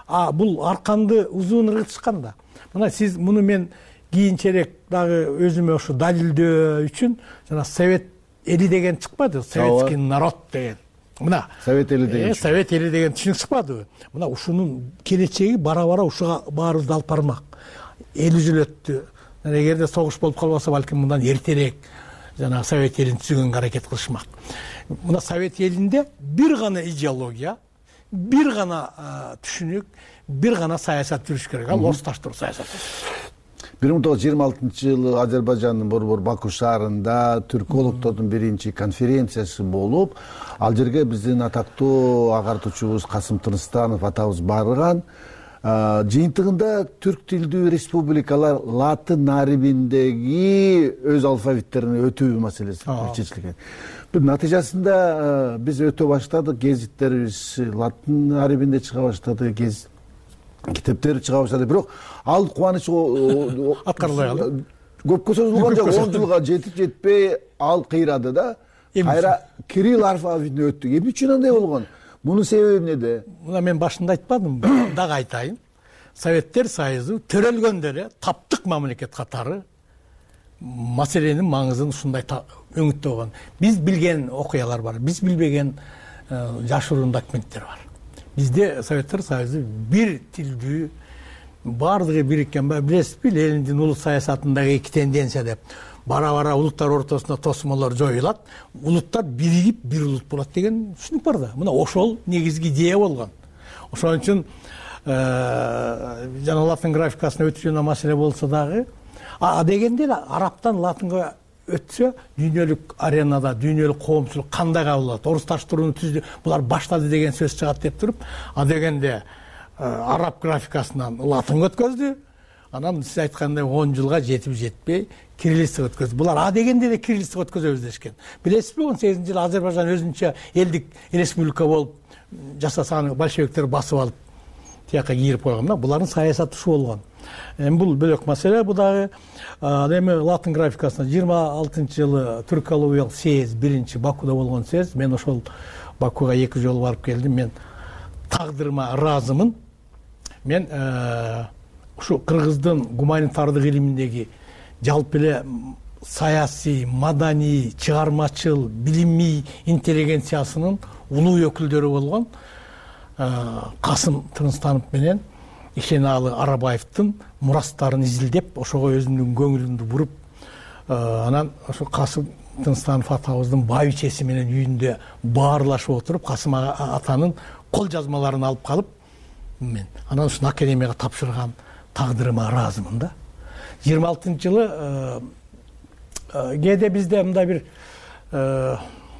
E: а бул арканды узун ыргытышкан да. Мына сиз муну мен кийинчерээк дагы өзүмө ошо далилдөө үчүн жана совет эли деген чыкпады, советский народ деген. Мына
C: совет эли деген
E: совет эли деген түшүнүк чыкпадыбы? Мына ушунун келечеги бара-бара ушуга баарыбызды алып бармак. Элүү жыл өттү. Эгерде согуш болуп калбаса, балким мындан эртерээк жана совет элин түзгөнгө аракет кылышмак. Мына совет элинде бир гана идеология, бир гана түшүнүк, бир гана саясат жүрүш керек. Ал орус таштыруу саясаты.
C: бир миң тогуз жүз жыйырма алтынчы жылы Азербайжандын борбор Баку шаарында түркологдордун биринчи конференциясы болуп, ал жерге биздин атактуу агартуучубуз Касым Тыныстанов атабыз барган. Жыйынтыгында түрк тилдүү республикалар латын арибиндеги өз алфавиттерин өтүү маселеси чечилген. Натыйжасында биз өтө баштадык, гезиттерибиз латын арибинде чыга баштады, гезит китептери чыга баштады. Бирок ал кубаныч
E: аткарылбай калды.
C: Көпкө созулган жок, он жылга жетип жетпей ал кыйрады да. Кайра кирилл алфавитине өттүк. Эмне үчүн андай болгон? Мунун себеби эмнеде?
E: Мына мен башында айтпадым, дагы айтайын. Советтер Союзу төрөлгөндө эле таптык мамлекет катары маселенин маңызын ушундай өңүттөп койгон. Биз билген окуялар бар, биз билбеген жашыруун документтер бар. Бизде Советтер Союзу бир тилдүү, баардыгы бириккен, билесизби, Лениндин улут саясатындагы эки тенденция деп. Бара-бара улуттар ортосунда тосмолор жоюлат, улуттар биригип бир улут болот деген түшүнүк бар да. Мына ошол негизги идея болгон. Ошон үчүн жана латын графикасына өтүшүнө маселе болсо дагы, а дегенде эле арабтан латынга өтсө дүйнөлүк аренада дүйнөлүк коомчулук кандай кабыл алат? Орус таштырууну түздү, булар баштады деген сөз чыгат деп туруп, а дегенде араб графикасынан латынга өткөздү. Анан сиз айткандай он жылга жетип жетпей кириллицага өткөздү. Булар а дегенде эле кириллицага өткөзөбүз дешкен. Билесизби, он сегизинчи жылы Азербайжан өзүнчө элдик республика болуп жасасаны большевиктер басып алып тияка кирип койгон. Булардын саясаты ушу болгон. Эми бул бөлөк маселе, бу дагы эми латын графикасына жыйырма алтынчы жылы түркологиялык съезд биринчи Бакуда болгон съезд. Мен ошол Бакуга эки жолу барып келдим. Мен тагдырыма ыраазымын. Мен ушу кыргыздын гуманитардык илиминдеги жалпы эле саясий, маданий, чыгармачыл, билимий интеллигенциясынын улуу өкүлдөрү болгон Касым Тыныстанов менен Ишеналы Арабаевдин мурастарын изилдеп, ошого өзүмдүн көңүлүмдү буруп, анан ошо Касым Тыныстанов атабыздын байбичеси менен үйүндө баарлашып отуруп, Касым атанын кол жазмаларын алып калып, мен анан ушуну академияга тапшырган тагдырыма ыраазымын да. жыйырма алтынчы жылы кээде бизде мындай бир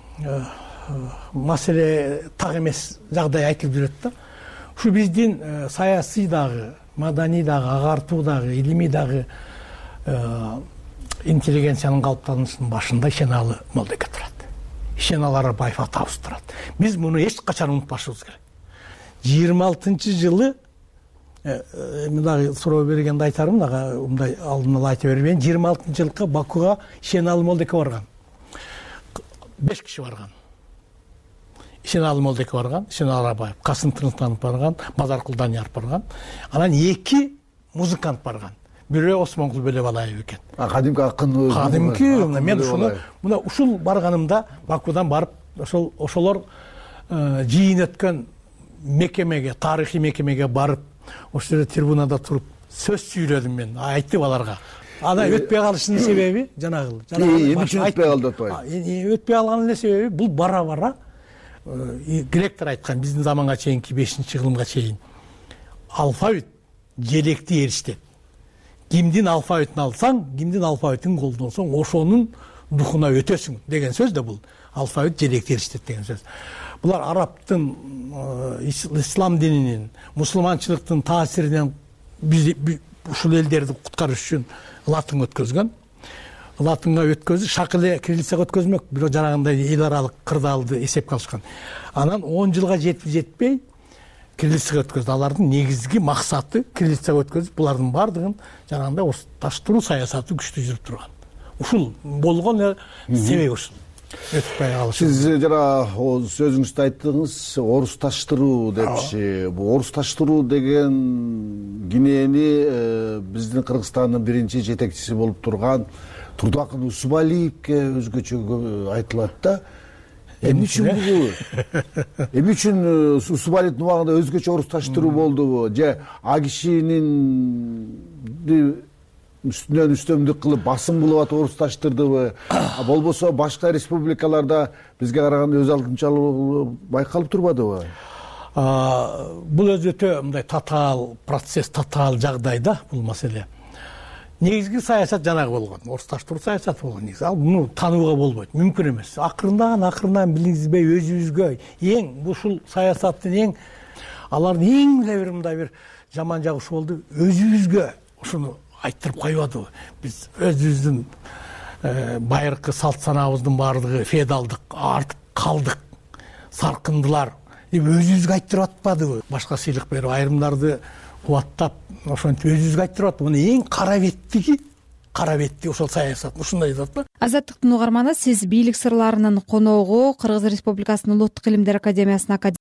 E: маселе так эмес жагдай айтылып жүрөт да. Ушу биздин саясий дагы, маданий дагы, агартуу дагы, илимий дагы интеллигенциянын калыптанышынын башында Ишеналы Молдеке турат. Ишеналы Арабаев атабыз турат. Биз муну эч качан унутпашыбыз керек. жыйырма алтынчы жылы мындай суроо бергенде айтарым дагы, мындай алдын ала айта бербейин. жыйырма алтынчы жылкы Бакуга Ишеналы Молдеке барган. беш киши барган. Ишеналы Молдеке барган, Ишеналы Арабаев, Касым Тыныстанов барган, Базаркул Данияр барган. Анан эки музыкант барган. Бирөө Осмонкул Бөлөбалаев экен.
C: Кадимки акын.
E: Кадимки, мен ушуну мына ушул барганымда Бакудан барып, ошол ошолор жыйын өткөн мекемеге, тарыхый мекемеге барып, ошол жерде трибунада туруп сөз сүйлөдүм мен, айттым аларга. Ана өтпөй калышынын себеби жанагыл.
C: Эмне үчүн өтпөй калды атпайбы?
E: Өтпөй калганын себеби бул бара-бара гректер айткан, биздин заманга чейинки бешинчи кылымга чейин алфавит желекти эриштет. Кимдин алфавитин алсаң, кимдин алфавитин колдонсоң, ошонун духуна өтөсүң деген сөз да бул. Алфавит желекти эриштет деген сөз. Булар арабтын, ислам дининин, мусулманчылыктын таасиринен биз ушул элдерди куткарыш үчүн латын өткөзгөн. Латынга өткөзүп, шакыле кириллицага өткөзмөк, бирок жанагындай эл аралык кырдаалды эсепке алышкан. Анан он жылга жетип жетпей кириллицага өткөздү. Алардын негизги максаты кириллицага өткөзүп, булардын бардыгын жанагындай таштыруу саясаты күчтүү жүрүп турган. Ушул болгон себеби ушул. өтпөй калышы.
C: Сиз жана сөзүңүздө айттыңыз орусташтыруу депчи. Бул орусташтыруу деген кинени биздин Кыргызстандын биринчи жетекчиси болуп турган Турдуакын Усубалиевке өзгөчө айтылат да. Эмне үчүн бул? Эмне үчүн Усубалиевдин убагында өзгөчө орусташтыруу болдубу? Же а кишинин үстүнөн үстөмдүк кылып басым кылып атып орусташтырдыбы? Болбосо башка республикаларда бизге караганда өз алдынчалык байкалып турбадыбы?
E: Бул өзү өтө мындай татаал процесс, татаал жагдай да бул маселе. Негизги саясат жанагы болгон, орусташтыруу саясаты болгон. Негизи ал муну таанууга болбойт, мүмкүн эмес. Акырындан акырындан билиңизби, өзүбүзгө эң ушул саясаттын эң алардын эң эле бир мындай бир жаман жагы ушул болду. Өзүбүзгө ушуну айттырып койбодубу? Биз өзүбүздүн байыркы салт санаабыздын баардыгы феодалдык, артып калдык, саркындылар деп өзүбүзгө айттырып атпадыбы? Башка сыйлык берип айрымдарды кубаттап, ошентип өзүбүзгө айттырып атты. Муну эң кара беттиги, кара бетти ошол саясат. Ушундай айтат да.
A: Азаттыктын угарманы, сиз бийлик сырларынын коногу, Кыргыз Республикасынын Улуттук илимдер академиясынын академик